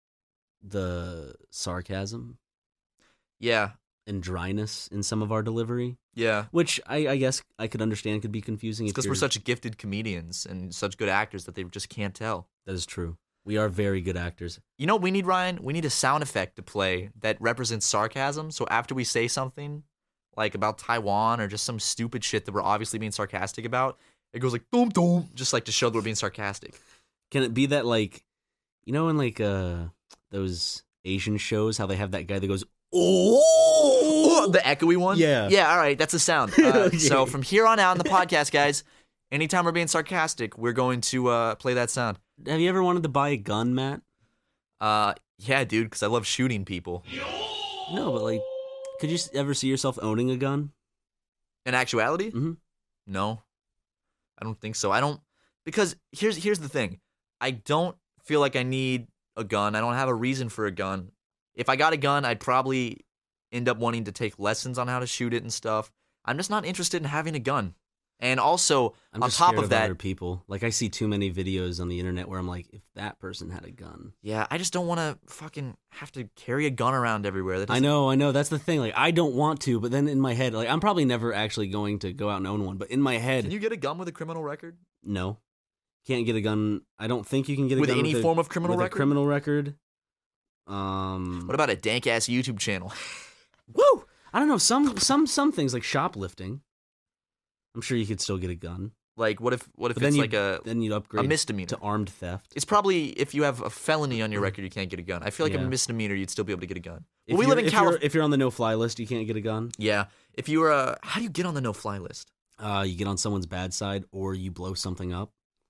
the sarcasm Yeah, and dryness in some of our delivery, yeah. which I guess I could understand could be confusing. It's because we're such gifted comedians and such good actors that they just can't tell. That is true. We are very good actors. You know what we need, Ryan? We need a sound effect to play that represents sarcasm. So after we say something like about Taiwan or just some stupid shit that we're obviously being sarcastic about, it goes like boom, boom, just like to show that we're being sarcastic. Can it be that, like, you know, in like those Asian shows, how they have that guy that goes, Oh, the echoey one? Yeah. Yeah, all right, that's a sound. So from here on out in the podcast, guys, anytime we're being sarcastic, we're going to play that sound. Have you ever wanted to buy a gun, Matt? Yeah, dude, because I love shooting people. No, but like, could you ever see yourself owning a gun? In actuality? Mm-hmm. No, I don't think so. I don't, because here's the thing. I don't feel like I need a gun. I don't have a reason for a gun. If I got a gun, I'd probably end up wanting to take lessons on how to shoot it and stuff. I'm just not interested in having a gun. And also, I'm on just top scared of that, other people. Like, I see too many videos on the internet where I'm like, if that person had a gun. yeah, I just don't want to fucking have to carry a gun around everywhere. That I know. That's the thing. Like, I don't want to, but then in my head, like, I'm probably never actually going to go out and own one. But in my head, Can you get a gun with a criminal record? no, can't get a gun. I don't think you can get a With gun any with form of criminal with record? A criminal record. What about a dank ass YouTube channel? Woo! I don't know. Some things like shoplifting. I'm sure you could still get a gun. Like, what if But it's like then you'd upgrade misdemeanor to armed theft. It's probably, if you have a felony on your record, you can't get a gun. I feel like a Yeah. misdemeanor, you'd still be able to get a gun. If Well, we live in California. If you're on the no-fly list, you can't get a gun. Yeah. If you were how do you get on the no-fly list? You get on someone's bad side, or you blow something up.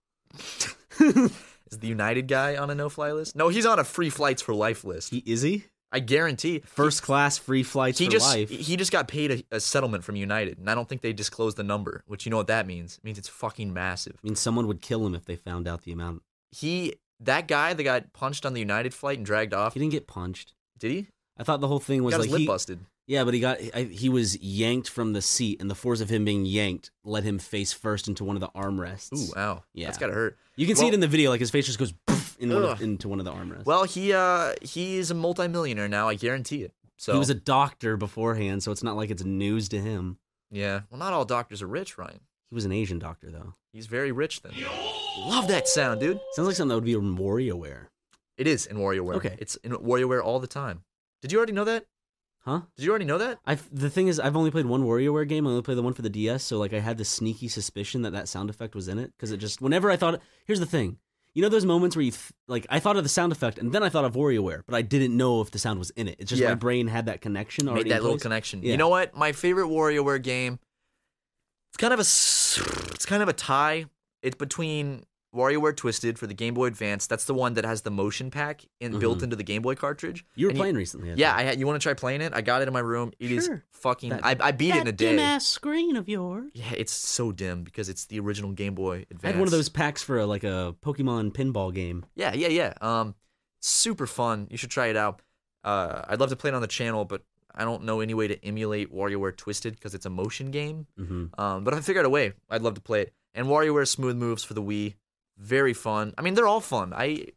Is the United guy on a no-fly list? No, he's on a free flights for life list. Is he? I guarantee. First class free flights for life. He just got paid a settlement from United, and I don't think they disclosed the number, which you know what that means. It means it's fucking massive. I mean, someone would kill him if they found out the amount. That guy that got punched on the United flight and dragged off, He didn't get punched. did he? I thought the whole thing was Got like his lip busted. Yeah, but he was yanked from the seat, and the force of him being yanked let him face first into one of the armrests. Ooh, wow. Yeah. That's gotta hurt. You can see Well- it in the video, like his face just goes poof into one of the armrests. Well, he's a multimillionaire now. I guarantee it. So he was a doctor beforehand, so it's not like it's news to him. yeah. Well, not all doctors are rich, Ryan. He was an Asian doctor, though. He's very rich then. Love that sound, dude. Sounds like something that would be in WarioWare. It is in WarioWare. Okay. It's in WarioWare all the time. Did you already know that? Huh? Did you already know that? The thing is, I've only played one WarioWare game. I only played the one for the DS, so like I had this sneaky suspicion that sound effect was in it because it just whenever I thought. Here's the thing, you know those moments where you like I thought of the sound effect and then I thought of WarioWare, but I didn't know if the sound was in it. It's just Yeah. my brain had that connection already. Made that in little place. connection. Yeah. You know what? My favorite WarioWare game. It's kind of a tie. It's between WarioWare Twisted for the Game Boy Advance. That's the one that has the motion pack built into the Game Boy cartridge. You were And playing recently. I Yeah, think. you want to try playing it? I got it in my room. It is Sure. fucking. That- I beat it in a day. dim-ass screen of yours. Yeah, it's so dim because it's the original Game Boy Advance. I had one of those packs for a Pokemon pinball game. Yeah. Super fun. You should try it out. I'd love to play it on the channel, but I don't know any way to emulate WarioWare Twisted because it's a motion game. Mm-hmm. But if I figured out a way, I'd love to play it. And WarioWare Smooth Moves for the Wii, very fun. I mean, they're all fun. I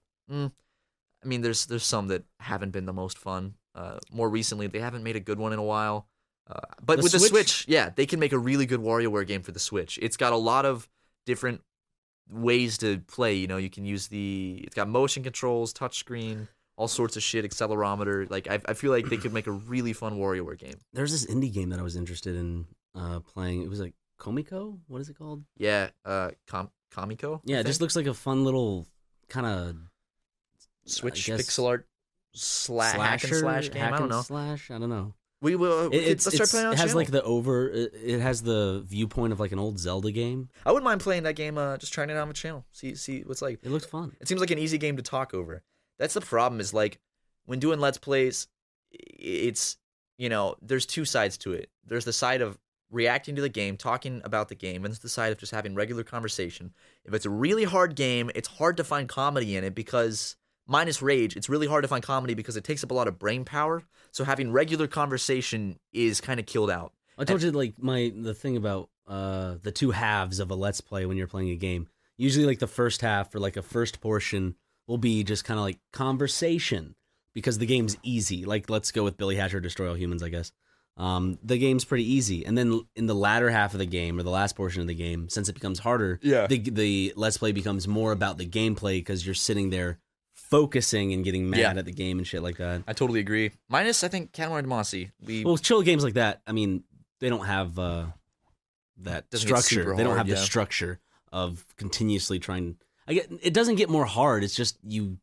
mean, there's some that haven't been the most fun. More recently, they haven't made a good one in a while. But The with the Switch? Switch, yeah, they can make a really good WarioWare game for the Switch. It's got a lot of different ways to play. You can use it's got motion controls, touchscreen, all sorts of shit, accelerometer. Like I feel like they could make a really fun WarioWare game. There's this indie game that I was interested in playing. It was like Komiko. What is it called? Yeah, Kamiko. Yeah, it just looks like a fun little kind of Switch pixel art hack and slash game. I don't know. I don't know. We will. Let's start playing on the It has channel. like it has the viewpoint of like an old Zelda game. I wouldn't mind playing that game. Just trying it out on the channel. See what's like. It looks fun. It seems like an easy game to talk over. That's the problem. Is like when doing Let's Plays, it's there's two sides to it. There's the side of reacting to the game, talking about the game, and there's the side of just having regular conversation. If it's a really hard game, it's hard to find comedy in it because. Minus rage, it's really hard to find comedy because it takes up a lot of brain power. So having regular conversation is kind of killed out. I told you like the thing about the two halves of a Let's Play when you're playing a game. Usually like the first half or like a first portion will be just kind of like conversation because the game's easy. Like let's go with Billy Hatcher Destroy All Humans, I guess. The game's pretty easy. And then in the latter half of the game or the last portion of the game, since it becomes harder, the Let's Play becomes more about the gameplay because you're sitting there focusing and getting mad at the game and shit like that. I totally agree. Minus, I think, Katamari Damacy. Well, chill games like that, I mean, they don't have that structure. They don't have the structure of continuously trying. It doesn't get more hard. It's just you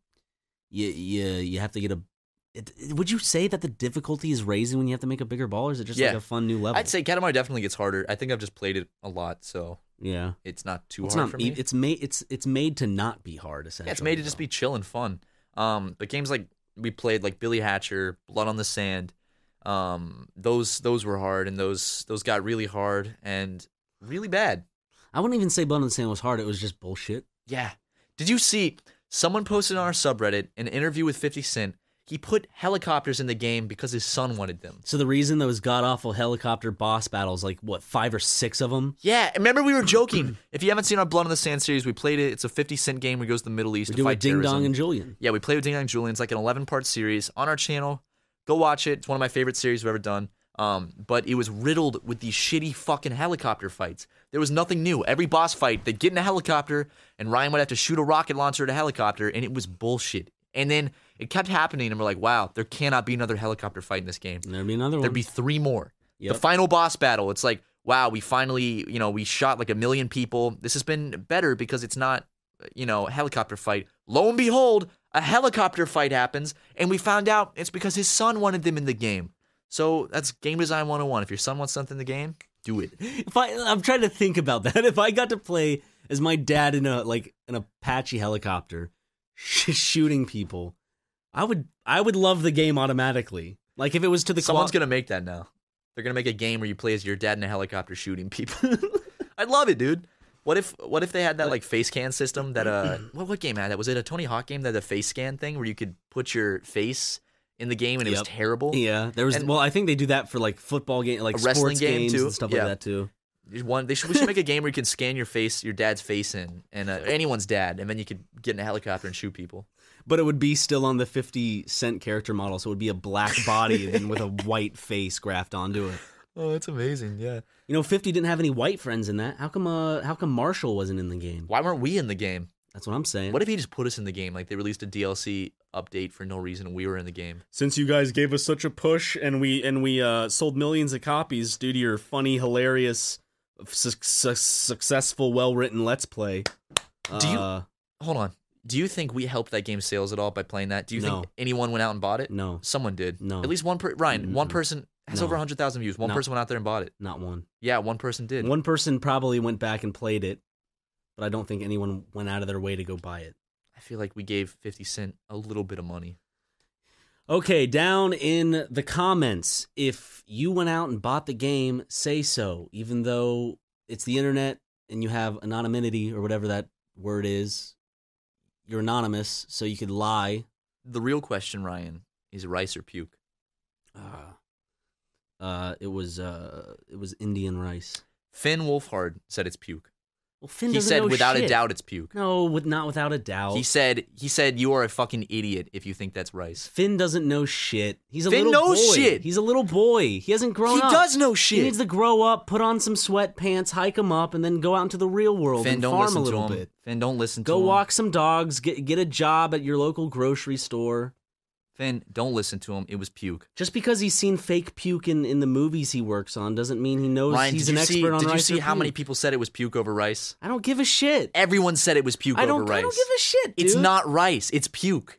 have to get would you say that the difficulty is raising when you have to make a bigger ball, or is it just like a fun new level? I'd say Katamari definitely gets harder. I think I've just played it a lot, so yeah, it's not too hard for me. It's made to not be hard, essentially. Yeah, it's made to just be chill and fun. But games like we played, like Billy Hatcher, Blood on the Sand, those were hard, and those got really hard and really bad. I wouldn't even say Blood on the Sand was hard. It was just bullshit. Yeah. Did you see someone posted on our subreddit an interview with 50 Cent? He put helicopters in the game because his son wanted them. So the reason those god-awful helicopter boss battles, like, 5 or 6 of them? Yeah, remember we were joking. If you haven't seen our Blood on the Sand series, we played it. It's a 50 Cent game where he goes to the Middle East to fight terrorism. Ding Dong and Julian. Yeah, we played with Ding Dong and Julian. It's like an 11-part series on our channel. Go watch it. It's one of my favorite series we've ever done. But it was riddled with these shitty fucking helicopter fights. There was nothing new. Every boss fight, they'd get in a helicopter, and Ryan would have to shoot a rocket launcher at a helicopter, and it was bullshit. And then it kept happening, and we're like, wow, there cannot be another helicopter fight in this game. There'd be another one. There'd be 3 more. Yep. The final boss battle, it's like, wow, we finally, we shot like 1 million people. This has been better because it's not, a helicopter fight. Lo and behold, a helicopter fight happens, and we found out it's because his son wanted them in the game. So that's game design 101. If your son wants something in the game, do it. I'm trying to think about that. If I got to play as my dad in an Apache helicopter shooting people, I would love the game automatically. Like if it was to the someone's gonna make that now. They're gonna make a game where you play as your dad in a helicopter shooting people. I'd love it, dude. What if they had that like face scan system that what game had that? Was it a Tony Hawk game that had a face scan thing where you could put your face in the game and it was terrible? Yeah, there was. I think they do that for like football game, like wrestling sports game games too. and stuff like that too. We should make a game where you can scan your dad's face in, and anyone's dad, and then you could get in a helicopter and shoot people. But it would be still on the 50 Cent character model, so it would be a black body then with a white face graphed onto it. Oh, that's amazing! Yeah, 50 didn't have any white friends in that. How come Marshall wasn't in the game? Why weren't we in the game? That's what I'm saying. What if he just put us in the game? Like they released a DLC update for no reason, and we were in the game. Since you guys gave us such a push, and we sold millions of copies due to your funny, hilarious, successful, well-written Let's Play. Hold on. Do you think we helped that game's sales at all by playing that? Do you think anyone went out and bought it? No. Someone did. No. At least one Ryan, one person has over 100,000 views. One person went out there and bought it. Not one. Yeah, one person did. One person probably went back and played it, but I don't think anyone went out of their way to go buy it. I feel like we gave 50 Cent a little bit of money. Okay, down in the comments, if you went out and bought the game, say so. Even though it's the internet and you have anonymity or whatever that word is, you're anonymous, so you could lie. The real question, Ryan, is rice or puke? It was Indian rice. Finn Wolfhard said it's puke. Well, Finn He doesn't said know without a shit. doubt it's puke. No, not without a doubt. He said you are a fucking idiot if you think that's rice. Finn doesn't know shit. He's a Finn little knows boy. shit. He's a little boy. He hasn't grown He up. does know He shit. needs to grow up, put on some sweatpants, hike him up, and then go out into the real world Finn, and don't farm listen a little to him. bit. Finn, don't listen to Go him. walk some dogs. Get a job at your local grocery store. Finn, don't listen to him. It was puke. Just because he's seen fake puke in the movies he works on doesn't mean he knows Ryan, he's did an you expert see? on Did you rice see or how many puke. people said it was puke over rice? I don't give a shit. Everyone said it was puke over rice. I don't give a shit, dude. It's not rice. It's puke.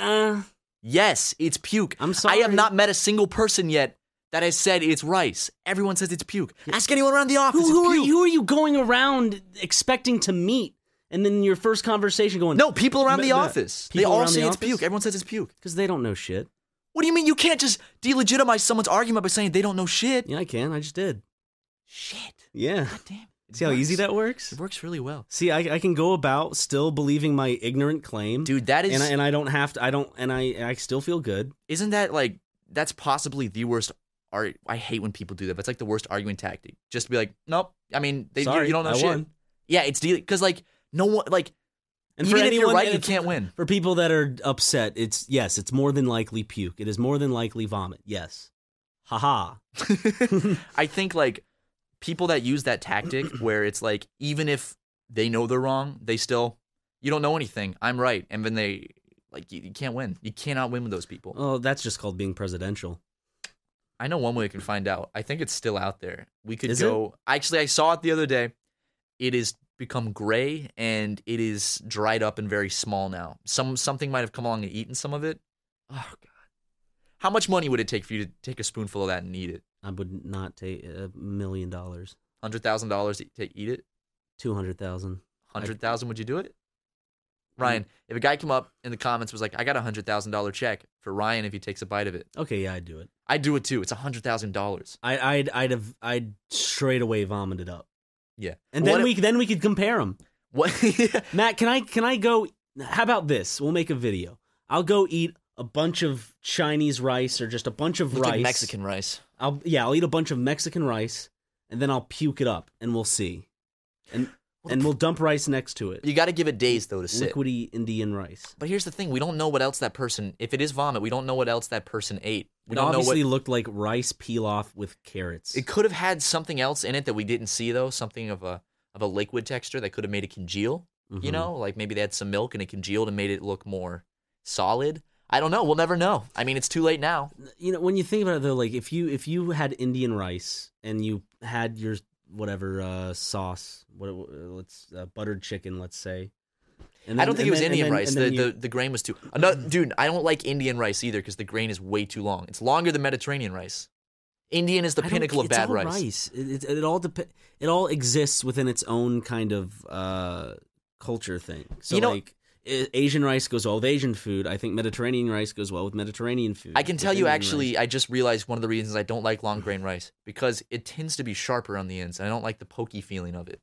Yes, it's puke. I'm sorry. I have not met a single person yet that has said it's rice. Everyone says it's puke. Ask anyone around the office. Who it's puke. are you going around expecting to meet? And then your first conversation going, No, people around the office. They people all around say the it's office? puke. Everyone says it's puke. Because they don't know shit. What do you mean you can't just delegitimize someone's argument by saying they don't know shit? Yeah, I can. I just did. Shit. Yeah. God damn. It See how easy works. that works? It works really well. See, I can go about still believing my ignorant claim. Dude, that is... And I don't have to, I still feel good. Isn't that like... That's possibly the worst... I hate when people do that. That's like the worst argument tactic. Just to be like, nope. I mean, Sorry, you don't know I shit. won. Yeah, it's... Because like, no one... Like, And even for if you're anyone, right, you and can't win. For people that are upset, it's more than likely puke. It is more than likely vomit. Yes. Haha. I think like people that use that tactic where it's like even if they know they're wrong, they still you don't know anything. I'm right, and then they like you can't win. You cannot win with those people. Oh, that's just called being presidential. I know one way we can find out. I think it's still out there. We could Is go. Actually, I saw it the other day. It is become gray and it is dried up and very small now. Something might have come along and eaten some of it. Oh God. How much money would it take for you to take a spoonful of that and eat it? I would not take $1 million. $100,000 to eat it? 200,000. 100,000, would you do it? Ryan, if a guy come up in the comments was like, I got $100,000 check for Ryan if he takes a bite of it. Okay, yeah, I'd do it. I'd do it too. It's $100,000. I'd straight away vomit it up. Yeah. And then we could compare them. What? Matt, can I go? How about this? We'll make a video. I'll go eat a bunch of Chinese rice or just a bunch of rice. Like Mexican rice. I'll eat a bunch of Mexican rice and then I'll puke it up and we'll see. And we'll dump rice next to it. You got to give it days though to sit. Liquidy Indian rice. But here's the thing: we don't know what else that person. If it is vomit, we don't know what else that person ate. We It don't know obviously what. looked like rice pilaf with carrots. It could have had something else in it that we didn't see though. Something of a liquid texture that could have made it congeal. You know, like maybe they had some milk and it congealed and made it look more solid. I don't know. We'll never know. I mean, it's too late now. You know, when you think about it though, like if you had Indian rice and you had your whatever sauce, let's buttered chicken, let's say. And I don't think it was Indian rice. The The grain was too. No, dude, I don't like Indian rice either because the grain is way too long. It's longer than Mediterranean rice. Indian is the pinnacle of bad rice. It all exists within its own kind of culture thing. So You know- like Asian rice goes well with Asian food. I think Mediterranean rice goes well with Mediterranean food. I can tell with you Indian actually, rice. I just realized one of the reasons I don't like long grain rice because it tends to be sharper on the ends. And I don't like the pokey feeling of it.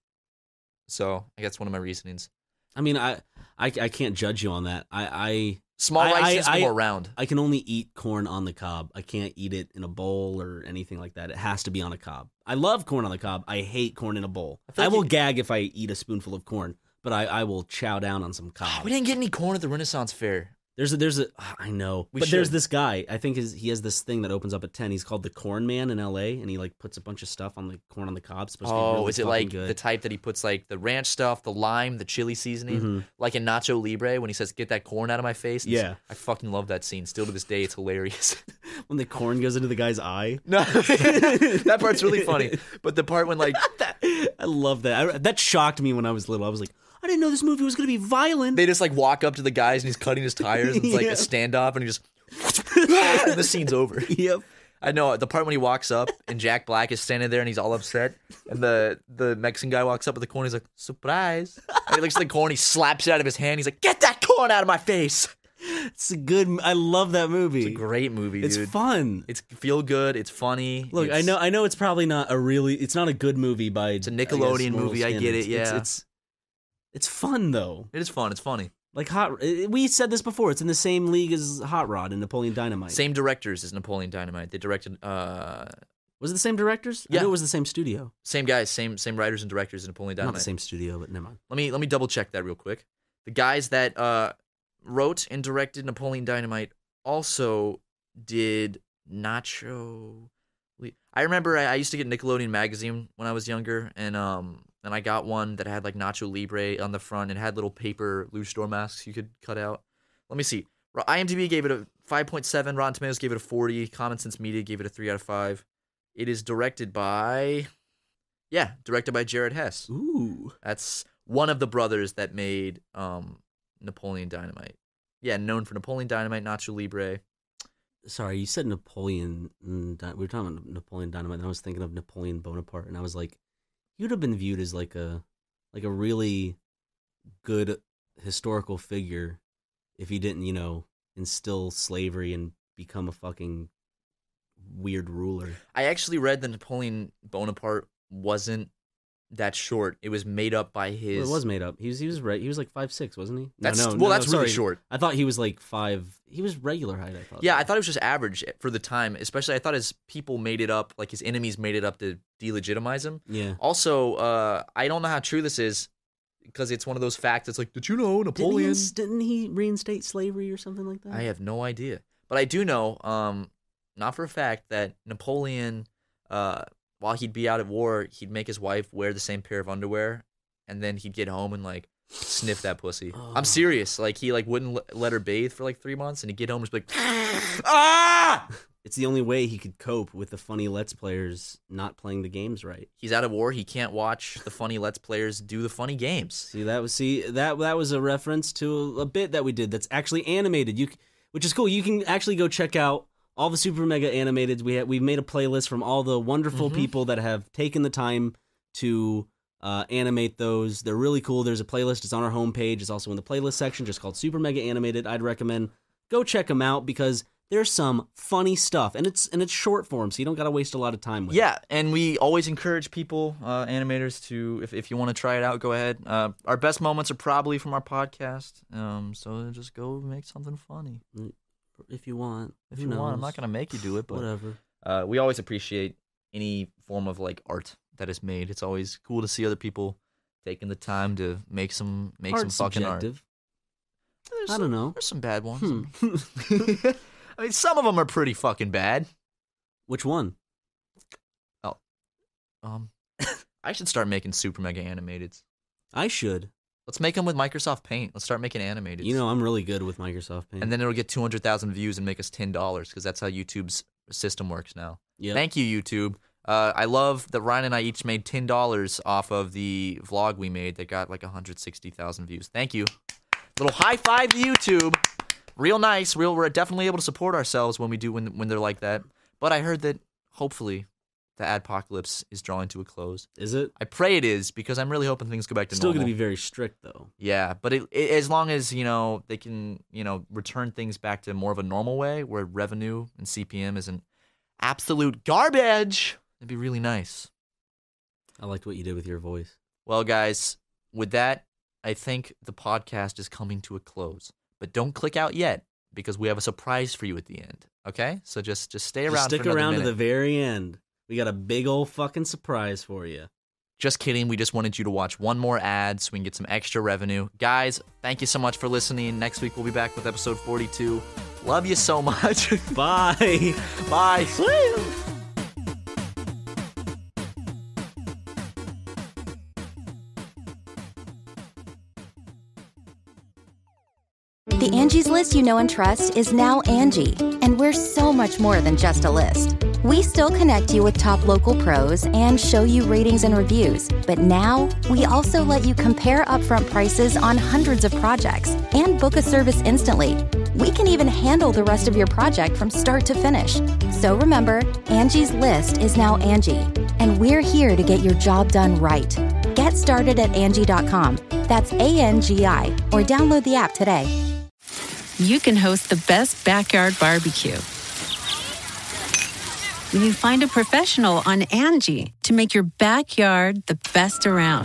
So I guess one of my reasonings. I mean, I can't judge you on that. Small rice is more round. I can only eat corn on the cob. I can't eat it in a bowl or anything like that. It has to be on a cob. I love corn on the cob. I hate corn in a bowl. feel I like will you- gag if I eat a spoonful of corn, but I will chow down on some cob. We didn't get any corn at the Renaissance Fair. There's a I know, We but there's should. this guy. I think he has this thing that opens up at 10. He's called the Corn Man in L.A. and he like puts a bunch of stuff on the corn on the cob. It's supposed to be Oh, really is it fucking like good. the type that he puts like the ranch stuff, the lime, the chili seasoning, Mhm. like in Nacho Libre when he says "Get that corn out of my face"? Yeah. I fucking love that scene. Still to this day, it's hilarious. when the corn goes into the guy's eye? No, that part's really funny. But the part when like I love that. That shocked me when I was little. I was like, I didn't know this movie was going to be violent. they just like walk up to the guys and he's cutting his tires and it's like Yeah. a standoff and he just and the scene's over. Yep. I know the part when he walks up and Jack Black is standing there and he's all upset and the Mexican guy walks up with the corn. He's like, surprise! And he looks at the corn. He slaps it out of his hand. He's like, get that corn out of my face! It's a good. I love that movie. It's a great movie, It's dude. fun. It's feel good. It's funny. Look, it's, I know it's probably not a really. It's not a good movie by. It's a Nickelodeon movie, I get it, yeah. It's fun though. It is fun. It's funny. Like we said this before. It's in the same league as Hot Rod and Napoleon Dynamite. Same directors as Napoleon Dynamite. They directed. Was Was it the same directors? I Yeah. knew it was the same studio. Same guys, same writers and directors in Napoleon Dynamite. Not the same studio, but never mind. Let me double check that real quick. The guys that wrote and directed Napoleon Dynamite also did Nacho. I remember I used to get Nickelodeon magazine when I was younger, and I got one that had like Nacho Libre on the front and had little paper luchador masks you could cut out. Let me see. IMDb gave it a 5.7. Rotten Tomatoes gave it a 40. Common Sense Media gave it a 3 out of 5. It is directed by Jared Hess. Ooh. That's one of the brothers that made Napoleon Dynamite. Yeah, known for Napoleon Dynamite, Nacho Libre. Sorry, you said Napoleon. We were talking about Napoleon Dynamite, and I was thinking of Napoleon Bonaparte, and I was like, he would have been viewed as like a really good historical figure if he didn't, instill slavery and become a fucking weird ruler. I actually read that Napoleon Bonaparte wasn't that short. It was made up by his. Well, it was made up. He was right. He was like 5'6", wasn't he? That's no, that's really sorry. short. I thought he was like 5. He was regular height. I thought. Yeah, I thought it was just average for the time. Especially, I thought his people made it up, like his enemies made it up to delegitimize him. Yeah. Also, I don't know how true this is because it's one of those facts. It's like, did you know Napoleon? Didn't he reinstate slavery or something like that? I have no idea, but I do know, not for a fact, that Napoleon, while he'd be out at war, he'd make his wife wear the same pair of underwear, and then he'd get home and like sniff that pussy. Oh. I'm serious. Like he wouldn't let her bathe for like 3 months, and he'd get home and just be like, ah! It's the only way he could cope with the funny Let's Players not playing the games right. He's out of war. He can't watch the funny Let's Players do the funny games. That was a reference to a bit that we did that's actually animated. Which is cool. You can actually go check out all the Super Mega Animateds. We've made a playlist from all the wonderful people that have taken the time to animate those. They're really cool. There's a playlist. It's on our homepage. It's also in the playlist section, just called Super Mega Animated. I'd recommend go check them out because there's some funny stuff, and it's short form, so you don't got to waste a lot of time with it. Yeah, and we always encourage people, animators, to if you want to try it out, go ahead. Our best moments are probably from our podcast, so just go make something funny. If you want. If you want, I'm not going to make you do it, but whatever. We always appreciate any form of like art that is made. It's always cool to see other people taking the time to make some fucking subjective. art. I don't know. There's some bad ones. I mean, some of them are pretty fucking bad. Which one? Oh, I should start making Super Mega Animateds. I should. Let's make them with Microsoft Paint. Let's start making animated. I'm really good with Microsoft Paint. And then it'll get 200,000 views and make us $10 because that's how YouTube's system works now. Yep. Thank you, YouTube. I love that Ryan and I each made $10 off of the vlog we made that got like 160,000 views. Thank you. Little high five to YouTube. Real nice. We're definitely able to support ourselves when we do when they're like that. But I heard that hopefully the adpocalypse is drawing to a close. Is it? I pray it is because I'm really hoping things go back to Still normal. going to be very strict though. Yeah, but as long as they can return things back to more of a normal way where revenue and CPM isn't absolute garbage, it'd be really nice. I liked what you did with your voice. Well, guys, with that, I think the podcast is coming to a close. But don't click out yet because we have a surprise for you at the end. Okay, so just stay around. Stick for another around minute. to the very end. We got a big old fucking surprise for you. Just kidding. We just wanted you to watch one more ad so we can get some extra revenue. Guys, thank you so much for listening. Next week we'll be back with episode 42. Love you so much. Bye. Bye. The Angie's List you know and trust is now Angie, and we're so much more than just a list. We still connect you with top local pros and show you ratings and reviews, but now we also let you compare upfront prices on hundreds of projects and book a service instantly. We can even handle the rest of your project from start to finish. So remember, Angie's List is now Angie, and we're here to get your job done right. Get started at Angie.com. That's ANGI, or download the app today. You can host the best backyard barbecue when you find a professional on Angie to make your backyard the best around.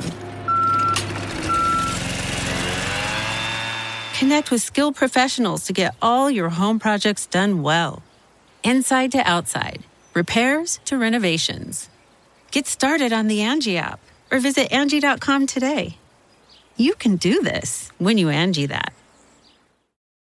Connect with skilled professionals to get all your home projects done well. Inside to outside, repairs to renovations. Get started on the Angie app or visit Angie.com today. You can do this when you Angie that.